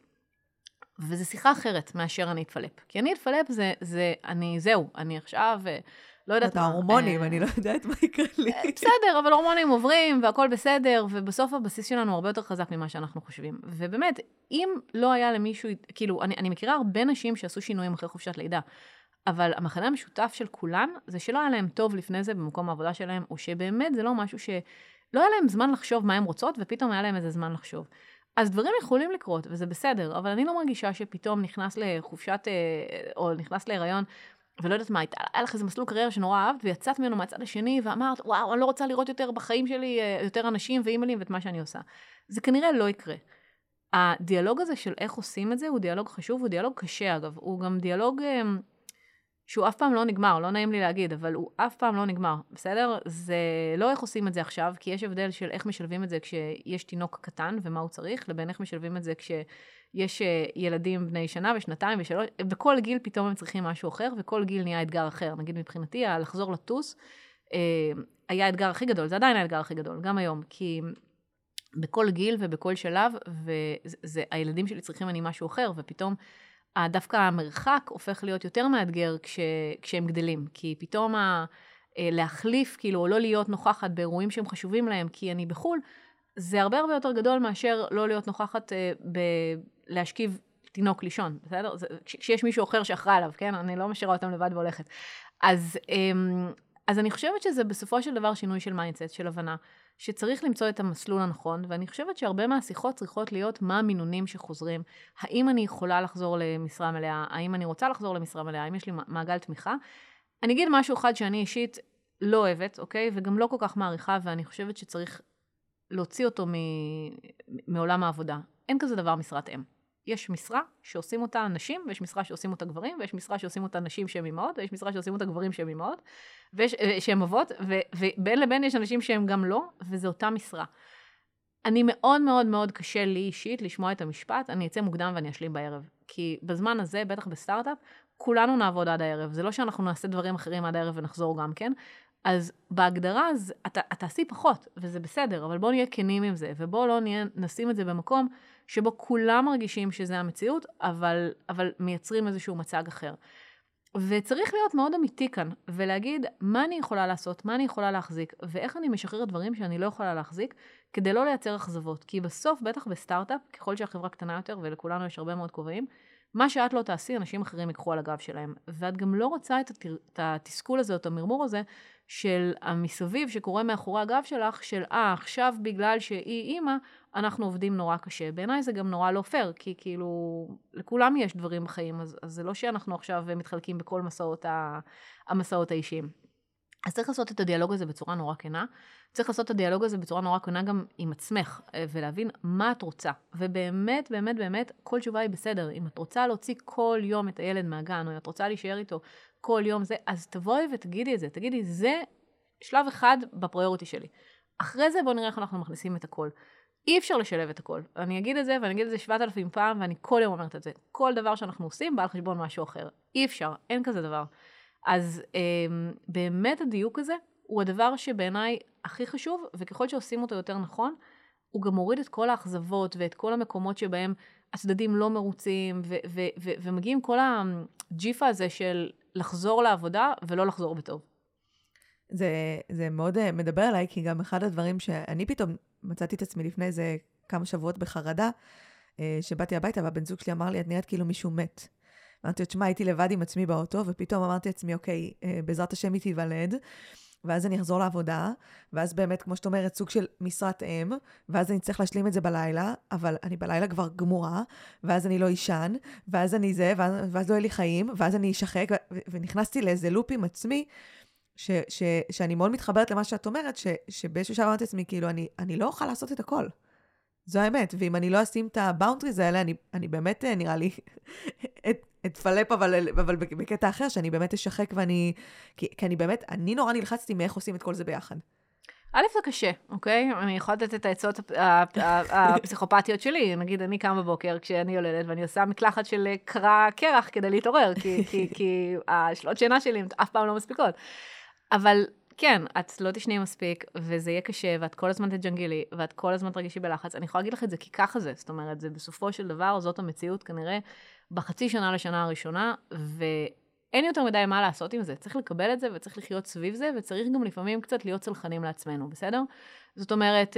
וזו שיחה אחרת מאשר אני אתפלפ. כי אני אתפלפ זה, זה, אני, זהו, אני עכשיו, לא יודעת מה. אתה הורמונים, אני לא יודעת מה יקרה לי. בסדר, אבל הורמונים עוברים, והכל בסדר, ובסוף הבסיס שלנו הרבה יותר חזק ממה שאנחנו חושבים. ובאמת, אם לא היה למישהו, כאילו, אני, אני מכירה הרבה נשים שעשו שינויים אחרי חופשת לידה, אבל המחנה המשותף של כולן, זה שלא היה להם טוב לפני זה במקום העבודה שלהם, או שבאמת זה לא משהו שלא היה להם זמן לחשוב מה הם רוצות, ופתאום היה להם איזה זמן לחשוב. אז דברים יכולים לקרות, וזה בסדר, אבל אני לא מרגישה שפתאום נכנס לחופשת, או נכנס להיריון, ולא יודעת מה, היה לך איזה מסלול קריירה שנורא אהבת, ויצאת ממנו מהצד השני, ואמרת, וואו, אני לא רוצה לראות יותר בחיים שלי, יותר אנשים ואימיילים, ואת מה שאני עושה. זה כנראה לא יקרה. הדיאלוג הזה של איך עושים את זה, הוא דיאלוג חשוב, הוא דיאלוג קשה, אגב. הוא גם דיאלוג שהוא אף פעם לא נגמר, לא נעים לי להגיד, אבל הוא אף פעם לא נגמר, בסדר? זה לא איך עושים את זה עכשיו, כי יש הבדל של איך משלבים את זה כשיש תינוק קטן, ומה הוא צריך, לבין איך משלבים את זה כשיש ילדים בני שנה ושנתיים ושלוש, בכל גיל פתאום הם צריכים משהו אחר, וכל גיל נהיה אתגר אחר. נגיד מבחינתי, לחזור לטוס, היה האתגר הכי גדול, זה עדיין האתגר הכי גדול, גם היום, כי בכל גיל ובכל שלב, והילדים שלי צריכים אני משהו אחר, ופתאום דווקא המרחק הופך להיות יותר מאתגר כש, כשהם גדלים, כי פתאום ה, להחליף, כאילו, או לא להיות נוכחת באירועים שהם חשובים להם, כי אני בחול, זה הרבה הרבה יותר גדול מאשר לא להיות נוכחת ב, להשכיב תינוק לישון, בסדר? זה, כשיש מישהו אחר שאחראי עליו, כן? אני לא משאירה אותם לבד והולכת. אז, אז אני חושבת שזה בסופו של דבר שינוי של מיינדסט, של הבנה, שצריך למצוא את המסלול הנכון, ואני חושבת שהרבה מהשיחות צריכות להיות מה המינונים שחוזרים, האם אני יכולה לחזור למשרה מלאה, האם אני רוצה לחזור למשרה מלאה, האם יש לי מעגל תמיכה. אני אגיד משהו אחד שאני אישית לא אוהבת, אוקיי? וגם לא כל כך מעריכה, ואני חושבת שצריך להוציא אותו מ... מעולם העבודה. אין כזה דבר משרת אם. יש משרה שעושים אותה נשים, ויש משרה שעושים אותה גברים, ויש משרה שעושים אותה נשים שהן אימהות, ויש משרה שעושים אותה גברים שהן אימהות, ויש, שהן אבות, ו... ובין לבין יש אנשים שהם גם לא, וזה אותה משרה. אני מאוד מאוד מאוד קשה לי אישית לשמוע את המשפט, אני אצא מוקדם ואני אשלים בערב. כי בזמן הזה, בטח בסטארט-אפ, כולנו נעבוד עד הערב. זה לא שאנחנו נעשה דברים אחרים עד הערב ונחזור גם כן. אז בהגדרה, אז אתה, אתה תעשי פחות, וזה בסדר, אבל בואו נהיה כנים עם זה, ובואו לא נהיה, נשים את זה במקום שבו כולם מרגישים שזה המציאות, אבל, אבל מייצרים איזשהו מצג אחר. וצריך להיות מאוד אמיתי כאן, ולהגיד מה אני יכולה לעשות, מה אני יכולה להחזיק, ואיך אני משחררת דברים שאני לא יכולה להחזיק, כדי לא לייצר אכזבות. כי בסוף, בטח בסטארט-אפ, ככל שהחברה קטנה יותר, ולכולנו יש הרבה מאוד כובעים, מה שאת לא תעשי, אנשים אחרים יקחו על הגב שלהם. ואת גם לא רוצה את, התר... את התסכול הזה, או את המרמור הזה, של המסביב שקורה מאחורי הגב שלך, של אה, עכשיו בגלל שהיא אימא, אנחנו עובדים נורא קשה. בעיניי זה גם נורא לא פייר, כי כאילו, לכולם יש דברים בחיים, אז, אז זה לא שאנחנו עכשיו מתחלקים בכל מסעות, ה... המסעות האישיים. אז צריך לעשות את הדיאלוג הזה בצורה נורא כנה, צריך לעשות את הדיאלוג הזה בצורה נורא כנה גם עם עצמך, ולהבין מה את רוצה. ובאמת, באמת, באמת, כל תשובה היא בסדר. אם את רוצה להוציא כל יום את הילד מהגן, או את רוצה להישאר איתו כל יום זה, אז תבואי ותגידי את זה. תגידי, זה שלב אחד בפריוריטי שלי. אחרי זה בואו נראה איך אנחנו מכניסים את הכל. אי אפשר לשלב את הכל. אני אגיד את זה, ואני אגיד את זה שבעת אלפים פעם, ואני כל יום אומרת את זה. כל דבר שאנחנו עושים, בא על חשבון משהו אחר. אי אפשר, אין כזה דבר. אז אה, באמת הדיוק הזה הוא הדבר שבעיניי הכי חשוב, וככל שעושים אותו יותר נכון, הוא גם מוריד את כל האכזבות ואת כל המקומות שבהם הצדדים לא מרוצים, ו- ו- ו- ומגיעים כל הג'יפה הזה של לחזור לעבודה ולא לחזור בטוב. זה, זה מאוד מדבר עליי, כי גם אחד הדברים שאני פתאום מצאתי את עצמי לפני איזה כמה שבועות בחרדה, שבאתי הביתה והבן זוג שלי אמר לי, את נראית כאילו מישהו מת. אמרתי, תשמע, הייתי לבד עם עצמי באוטו, ופתאום אמרתי לעצמי, אוקיי, בעזרת השם היא תיוולד, ואז אני אחזור לעבודה, ואז באמת, כמו שאת אומרת, סוג של משרת אם, ואז אני צריך להשלים את זה בלילה, אבל אני בלילה כבר גמורה, ואז אני לא אישן, ואז אני זה, ואז, ואז לא יהיה לי חיים, ואז אני אשחק, ו- ונכנסתי לאיזה לופ עם עצמי, ש- ש- שאני מאוד מתחברת למה שאת אומרת, ש- שבאיזשהו שעה אמרתי לעצמי, כאילו, אני, אני לא אוכל לעשות את הכל. זו האמת, ואם אני לא אשים את הבאונטריז האלה, אני, אני באמת, נראה לי, את, אתפלפ, אבל, אבל בקטע אחר, שאני באמת אשחק, ואני, כי, כי אני באמת, אני נורא נלחצתי מאיך עושים את כל זה ביחד. א', זה קשה, אוקיי? אני יכולה לתת את העצות הפסיכופתיות שלי. נגיד, אני קם בבוקר כשאני יולדת, ואני עושה מקלחת של קרה קרח כדי להתעורר, כי, כי, כי השעות שינה שלי אף פעם לא מספיקות. אבל כן, את לא תשני מספיק, וזה יהיה קשה, ואת כל הזמן תג'נגילי, ואת כל הזמן תרגישי בלחץ. אני יכולה להגיד לך את זה, כי ככה זה. זאת אומרת, זה בסופו של דבר, זאת המציאות כנראה בחצי שנה לשנה הראשונה, ואין יותר מדי מה לעשות עם זה. צריך לקבל את זה, וצריך לחיות סביב זה, וצריך גם לפעמים קצת להיות צלחנים לעצמנו, בסדר? זאת אומרת,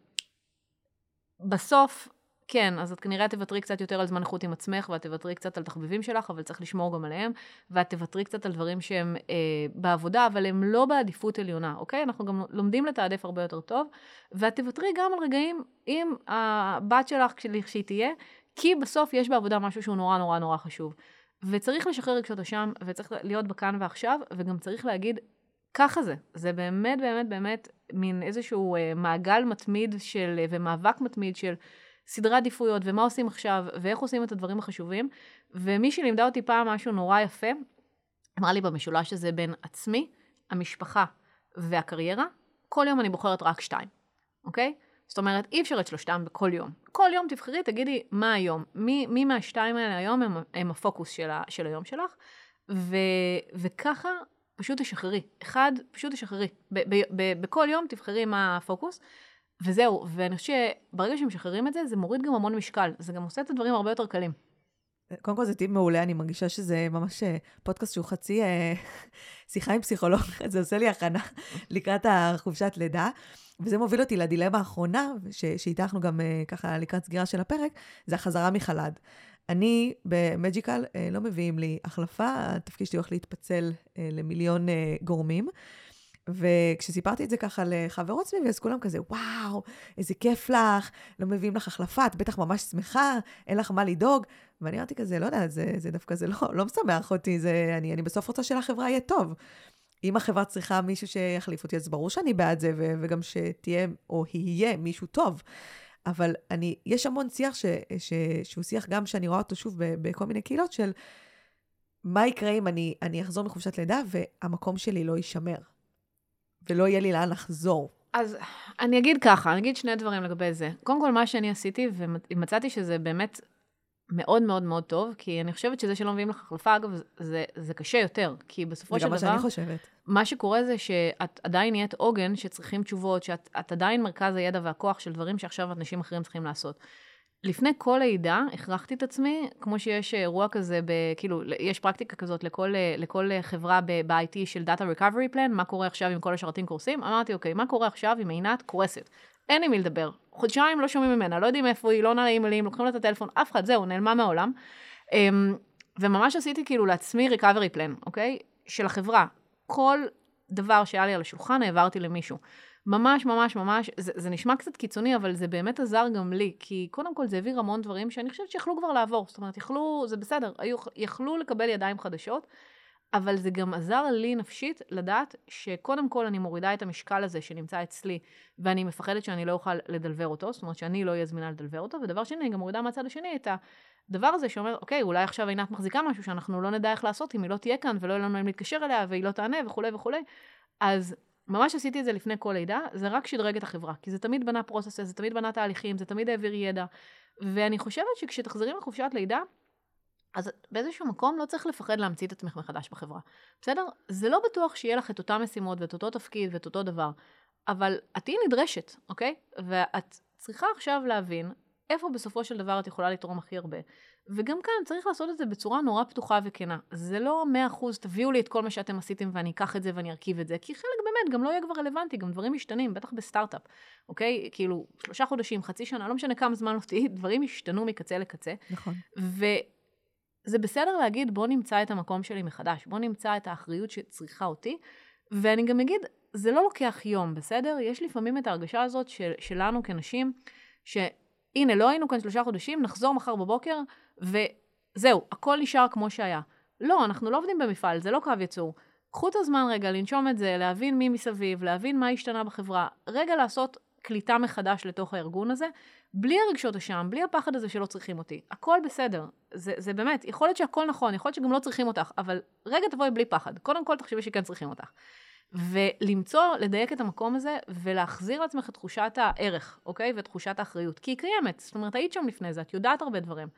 בסוף, כן, אז את כנראה תוותרי קצת יותר על זמן איכות עם עצמך, ואת תוותרי קצת על תחביבים שלך, אבל צריך לשמור גם עליהם, ואת תוותרי קצת על דברים שהם אה, בעבודה, אבל הם לא בעדיפות עליונה, אוקיי? אנחנו גם לומדים לתעדף הרבה יותר טוב, ואת תוותרי גם על רגעים עם הבת שלך כשהיא תהיה, כי בסוף יש בעבודה משהו שהוא נורא נורא נורא חשוב. וצריך לשחרר רגשות אשם, וצריך להיות בכאן ועכשיו, וגם צריך להגיד, ככה זה. זה באמת באמת באמת מין איזשהו אה, מעגל מתמיד של, ומאבק מתמיד של סדרי עדיפויות, ומה עושים עכשיו, ואיך עושים את הדברים החשובים. ומי שלימדה אותי פעם משהו נורא יפה, אמר לי במשולש הזה בין עצמי, המשפחה והקריירה, כל יום אני בוחרת רק שתיים, אוקיי? זאת אומרת, אי אפשר את שלושתם בכל יום. כל יום תבחרי, תגידי מה היום. מי, מי מהשתיים האלה היום הם, הם הפוקוס של, ה, של היום שלך, ו, וככה פשוט תשחררי. אחד, פשוט תשחררי. ב, ב, ב, בכל יום תבחרי מה הפוקוס, וזהו, ואני חושבת שברגע שמשחררים את זה, זה מוריד גם המון משקל. זה גם עושה את הדברים הרבה יותר קלים. קודם כל זה טיפ מעולה, אני מרגישה שזה ממש פודקאסט שהוא חצי שיחה עם פסיכולוג, זה עושה לי הכנה לקראת החופשת לידה, וזה מוביל אותי לדילמה האחרונה, שאיתה אנחנו גם ככה לקראת סגירה של הפרק, זה החזרה מחל"ד. אני במג'יקל לא מביאים לי החלפה, התפקיד שלי הולך להתפצל למיליון גורמים, וכשסיפרתי את זה ככה לחברות סביבי, אז כולם כזה, וואו, איזה כיף לך, לא מביאים לך החלפה, את בטח ממש שמחה, אין לך מה לדאוג, ואני אמרתי כזה, לא יודע, זה, זה דווקא זה לא, לא משמח אותי, זה, אני, אני בסוף רוצה שלחברה יהיה טוב. אם החברה צריכה מישהו שיחליף אותי, אז ברור שאני בעד זה, ו- וגם שתהיה, או יהיה מישהו טוב. אבל אני, יש המון שיח ש, ש, שהוא שיח גם שאני רואה אותו שוב ב, בכל מיני קהילות של מה יקרה אם אני, אני אחזור מחופשת לידה והמקום שלי לא יישמר. ולא יהיה לי לאן לחזור. אז אני אגיד ככה, אני אגיד שני דברים לגבי זה. קודם כל, מה שאני עשיתי, ומצאתי שזה באמת מאוד מאוד מאוד טוב, כי אני חושבת שזה שלא מביאים לך החלפה, אגב, זה, זה קשה יותר, כי בסופו של דבר... זה גם מה שאני חושבת. מה שקורה זה שאת עדיין נהיית עוגן שצריכים תשובות, שאת את עדיין מרכז הידע והכוח של דברים שעכשיו אנשים אחרים צריכים לעשות. לפני כל לידה, הכרחתי את עצמי, כמו שיש אירוע כזה, ב, כאילו, יש פרקטיקה כזאת לכל, לכל חברה ב-איי טי של Data Recovery Plan, מה קורה עכשיו אם כל השרתים קורסים? אמרתי, אוקיי, מה קורה עכשיו אם עינת קורסת? אין עם מי לדבר. חודשיים לא שומעים ממנה, לא יודעים איפה היא, לא עונה לאימיילים, לוקחים לה את הטלפון, אף אחד, זהו, נעלמה מהעולם. וממש עשיתי כאילו לעצמי Recovery Plan, אוקיי? של החברה. כל דבר שהיה לי על השולחן, העברתי למישהו. ממש, ממש, ממש, זה, זה נשמע קצת קיצוני, אבל זה באמת עזר גם לי, כי קודם כל זה העביר המון דברים שאני חושבת שיכלו כבר לעבור, זאת אומרת, יכלו, זה בסדר, היו, יכלו לקבל ידיים חדשות, אבל זה גם עזר לי נפשית לדעת שקודם כל אני מורידה את המשקל הזה שנמצא אצלי, ואני מפחדת שאני לא אוכל לדלבר אותו, זאת אומרת שאני לא אהיה זמינה לדלבר אותו, ודבר שני, אני גם מורידה מהצד השני את הדבר הזה שאומר, אוקיי, אולי עכשיו עינת מחזיקה משהו שאנחנו לא נדע איך לעשות, אם היא לא תהיה כאן ולא יהיה לנו להתקשר אליה, והיא לא תענה וכו' וכו'. אז ממש עשיתי את זה לפני כל לידה, זה רק שדרג את החברה, כי זה תמיד בנה פרוסס, זה תמיד בנה תהליכים, זה תמיד העביר ידע, ואני חושבת שכשתחזרים לחופשת לידה, אז באיזשהו מקום לא צריך לפחד להמציא את עצמך מחדש בחברה. בסדר? זה לא בטוח שיהיה לך את אותם משימות ואת אותו תפקיד ואת אותו דבר, אבל את תהיי נדרשת, אוקיי? ואת צריכה עכשיו להבין איפה בסופו של דבר את יכולה לתרום הכי הרבה. וגם כאן צריך לעשות את זה בצורה נורא פתוחה וכנה. זה לא מאה אחוז, תביאו לי את כל מה שאתם עשיתם ואני אקח את זה ואני ארכיב את זה, כי חלק באמת גם לא יהיה כבר רלוונטי, גם דברים משתנים, בטח בסטארט-אפ, אוקיי? כאילו, שלושה חודשים, חצי שנה, לא משנה כמה זמן לא תהי, דברים השתנו מקצה לקצה. נכון. וזה בסדר להגיד, בוא נמצא את המקום שלי מחדש, בוא נמצא את האחריות שצריכה אותי, ואני גם אגיד, זה לא לוקח יום, בסדר? יש לפעמים את ההרגשה הזאת של, שלנו כנשים, שהנה, לא היינו כאן שלושה חודשים, נחזור מחר בבוקר, וזהו, הכל נשאר כמו שהיה. לא, אנחנו לא עובדים במפעל, זה לא קו יצור. קחו את הזמן רגע, לנשום את זה, להבין מי מסביב, להבין מה השתנה בחברה, רגע לעשות קליטה מחדש לתוך הארגון הזה, בלי הרגשות השם, בלי הפחד הזה שלא צריכים אותי. הכל בסדר. זה, זה באמת, יכול להיות שהכל נכון, יכול להיות שגם לא צריכים אותך, אבל רגע תבואי בלי פחד. קודם כל תחשבי שכן צריכים אותך. ולמצוא, לדייק את המקום הזה, ולהחזיר לעצמך את תחושת הערך, אוקיי? ואת תחושת האחריות. כי היא קיימת. זאת אומרת, היית שם לפני זה, את יודעת הרבה דברים.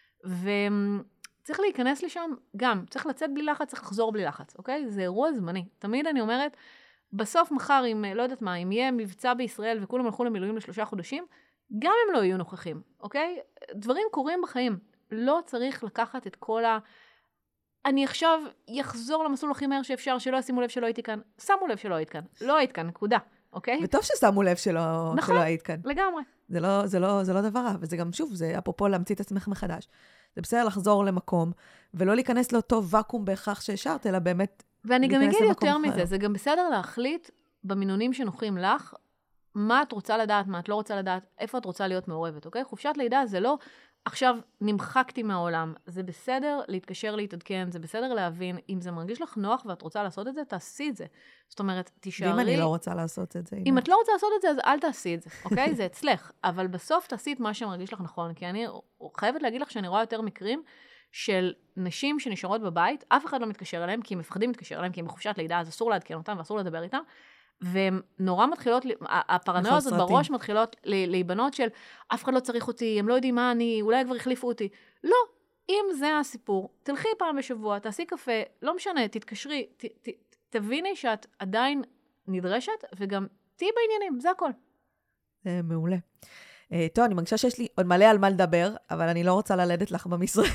וצריך להיכנס לשם גם. צריך לצאת בלי לחץ, צריך לחזור בלי לחץ, אוקיי? זה אירוע זמני. תמיד אני אומרת, בסוף מחר, אם, לא יודעת מה, אם יהיה מבצע בישראל וכולם הלכו למילואים לשלושה חודשים, גם הם לא יהיו נוכחים, אוקיי? דברים קורים בחיים. לא צריך לקחת את כל ה... אני עכשיו יחזור למסלול הכי מהר שאפשר, שלא ישימו לב שלא הייתי כאן. שמו לב שלא היית כאן. לא היית כאן, נקודה, אוקיי? וטוב ששמו לב שלא, נכון, שלא היית כאן. לגמרי. זה לא, זה לא, זה לא דבר רע, וזה גם שוב, זה אפרופו להמציא את עצמך מחדש. זה בסדר לחזור למקום, ולא להיכנס לאותו ואקום בהכרח שהשארת, אלא באמת ואני גם אגיד יותר אחר. מזה, זה גם בסדר להחליט במינונים שנוחים לך, מה את רוצה לדעת, מה את לא רוצה לדעת, איפה את רוצה להיות מעורבת, אוקיי? חופשת לידה זה לא, עכשיו נמחקתי מהעולם, זה בסדר להתקשר להתעדכן, זה בסדר להבין, אם זה מרגיש לך נוח ואת רוצה לעשות את זה, תעשי את זה. זאת אומרת, תישארי... ואם אני לא רוצה לעשות את זה? אם את לא רוצה לעשות את זה, אז אל תעשי את זה, אוקיי? זה אצלך. אבל בסוף תעשי את מה שמרגיש לך נכון, כי אני חייבת להגיד לך שאני רואה יותר מקרים של נשים שנשארות בבית, אף אחד לא מתקשר אליהם, כי הם מפחדים להתקשר אליהם, כי הם בחופשת לידה, אז אסור לעדכן אותם ואסור לדבר איתם. והן נורא מתחילות, הפרנויה הזאת בראש מתחילות להיבנות של אף אחד לא צריך אותי, הם לא יודעים מה אני, אולי כבר החליפו אותי. לא, אם זה הסיפור, תלכי פעם בשבוע, תעשי קפה, לא משנה, תתקשרי, ת, ת, תביני שאת עדיין נדרשת, וגם תהיי בעניינים, זה הכל. זה מעולה. טוב, אני מרגישה שיש לי עוד מלא על מה לדבר, אבל אני לא רוצה ללדת לך במשרד.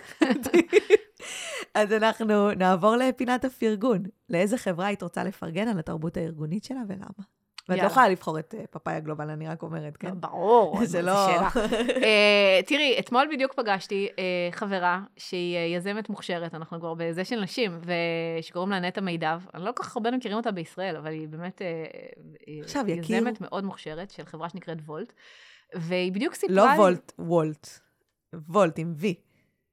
אז אנחנו נעבור לפינת הפרגון. לאיזה חברה היית רוצה לפרגן על התרבות הארגונית שלה ולמה? ואת לא יכולה לבחור את פאפאיה גלובל, אני רק אומרת, כן? ברור, זה לא... תראי, אתמול בדיוק פגשתי חברה שהיא יזמת מוכשרת, אנחנו כבר בזה של נשים, ושקוראים לה נטע מידב. אני לא כל כך הרבה מכירים אותה בישראל, אבל היא באמת יזמת מאוד מוכשרת של חברה שנקראת וולט, והיא בדיוק סיפרה... לא וולט, וולט. וולט עם וי.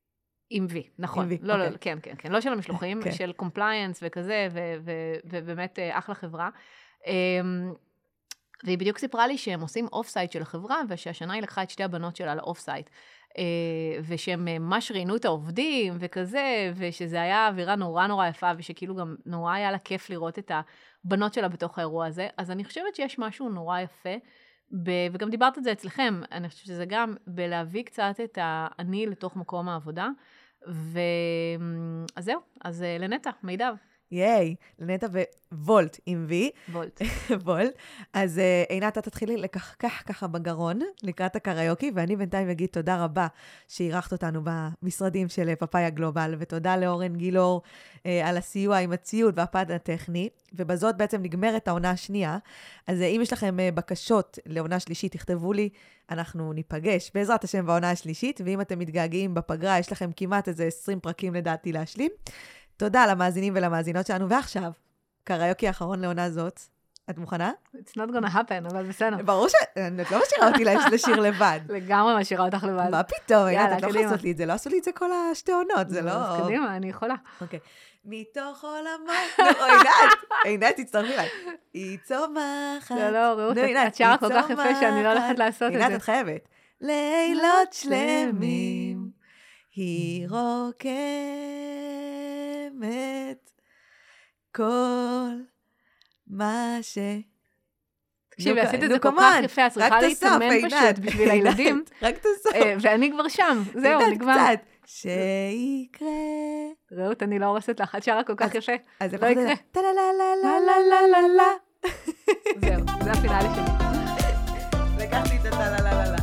עם וי, נכון. עם וי, לא, אוקיי. לא, כן, כן, כן. לא של המשלוחים, כן. של קומפליינס וכזה, ו- ו- ובאמת אה, אחלה חברה. אמ, והיא בדיוק סיפרה לי שהם עושים אוף סייט של החברה, ושהשנה היא לקחה את שתי הבנות שלה לאוף סייט. ושהם ממש ראיינו את העובדים וכזה, ושזה היה אווירה נורא נורא יפה, ושכאילו גם נורא היה לה כיף לראות את הבנות שלה בתוך האירוע הזה. אז אני חושבת שיש משהו נורא יפה, ב- וגם דיברת את זה אצלכם, אני חושבת שזה גם בלהביא קצת את האני לתוך מקום העבודה, ו... אז זהו, אז לנטע, מידע. ייי, לנטע ווולט עם וי. וולט. וולט. אז uh, עינת, את תתחילי לקחקח ככה בגרון, לקראת הקריוקי, ואני בינתיים אגיד תודה רבה שאירחת אותנו במשרדים של פאפאיה גלובל, ותודה לאורן גילור uh, על הסיוע עם הציוד והפד הטכני, ובזאת בעצם נגמרת העונה השנייה. אז uh, אם יש לכם uh, בקשות לעונה שלישית, תכתבו לי, אנחנו ניפגש בעזרת השם בעונה השלישית, ואם אתם מתגעגעים בפגרה, יש לכם כמעט איזה עשרים פרקים לדעתי להשלים. תודה למאזינים ולמאזינות שלנו, ועכשיו, קריוקי האחרון לעונה זאת. את מוכנה? It's not gonna happen, אבל בסדר. ברור שאת לא משאירה אותי לשיר לבד. לגמרי משאירה אותך לבד. מה פתאום? יאללה, את לא יכולה לעשות לי את זה, לא עשו לי את זה כל השתי עונות, זה לא... אז קדימה, אני יכולה. אוקיי. מתוך עולמות, נו, עינת, עינת, תצטרפי אליי. היא צומחת. לא, לא, רעות, את שרה כל כך יפה שאני לא הולכת לעשות את זה. עינת, את חייבת. לילות שלמים, היא רוקמת. כל מה ש... תקשיבי, עשית את זה כל כך יפה, את צריכה להתאמן פשוט בשביל הילדים. רק את הסוף. ואני כבר שם, זהו, נגמר. קצת, שיקרה. רעות, אני לא הורסת לך, את שרה כל כך יפה. אז לא יקרה. טה-לה-לה-לה-לה-לה-לה-לה. זהו, זה הפינאלי שלי. לקחתי את הטה-לה-לה-לה.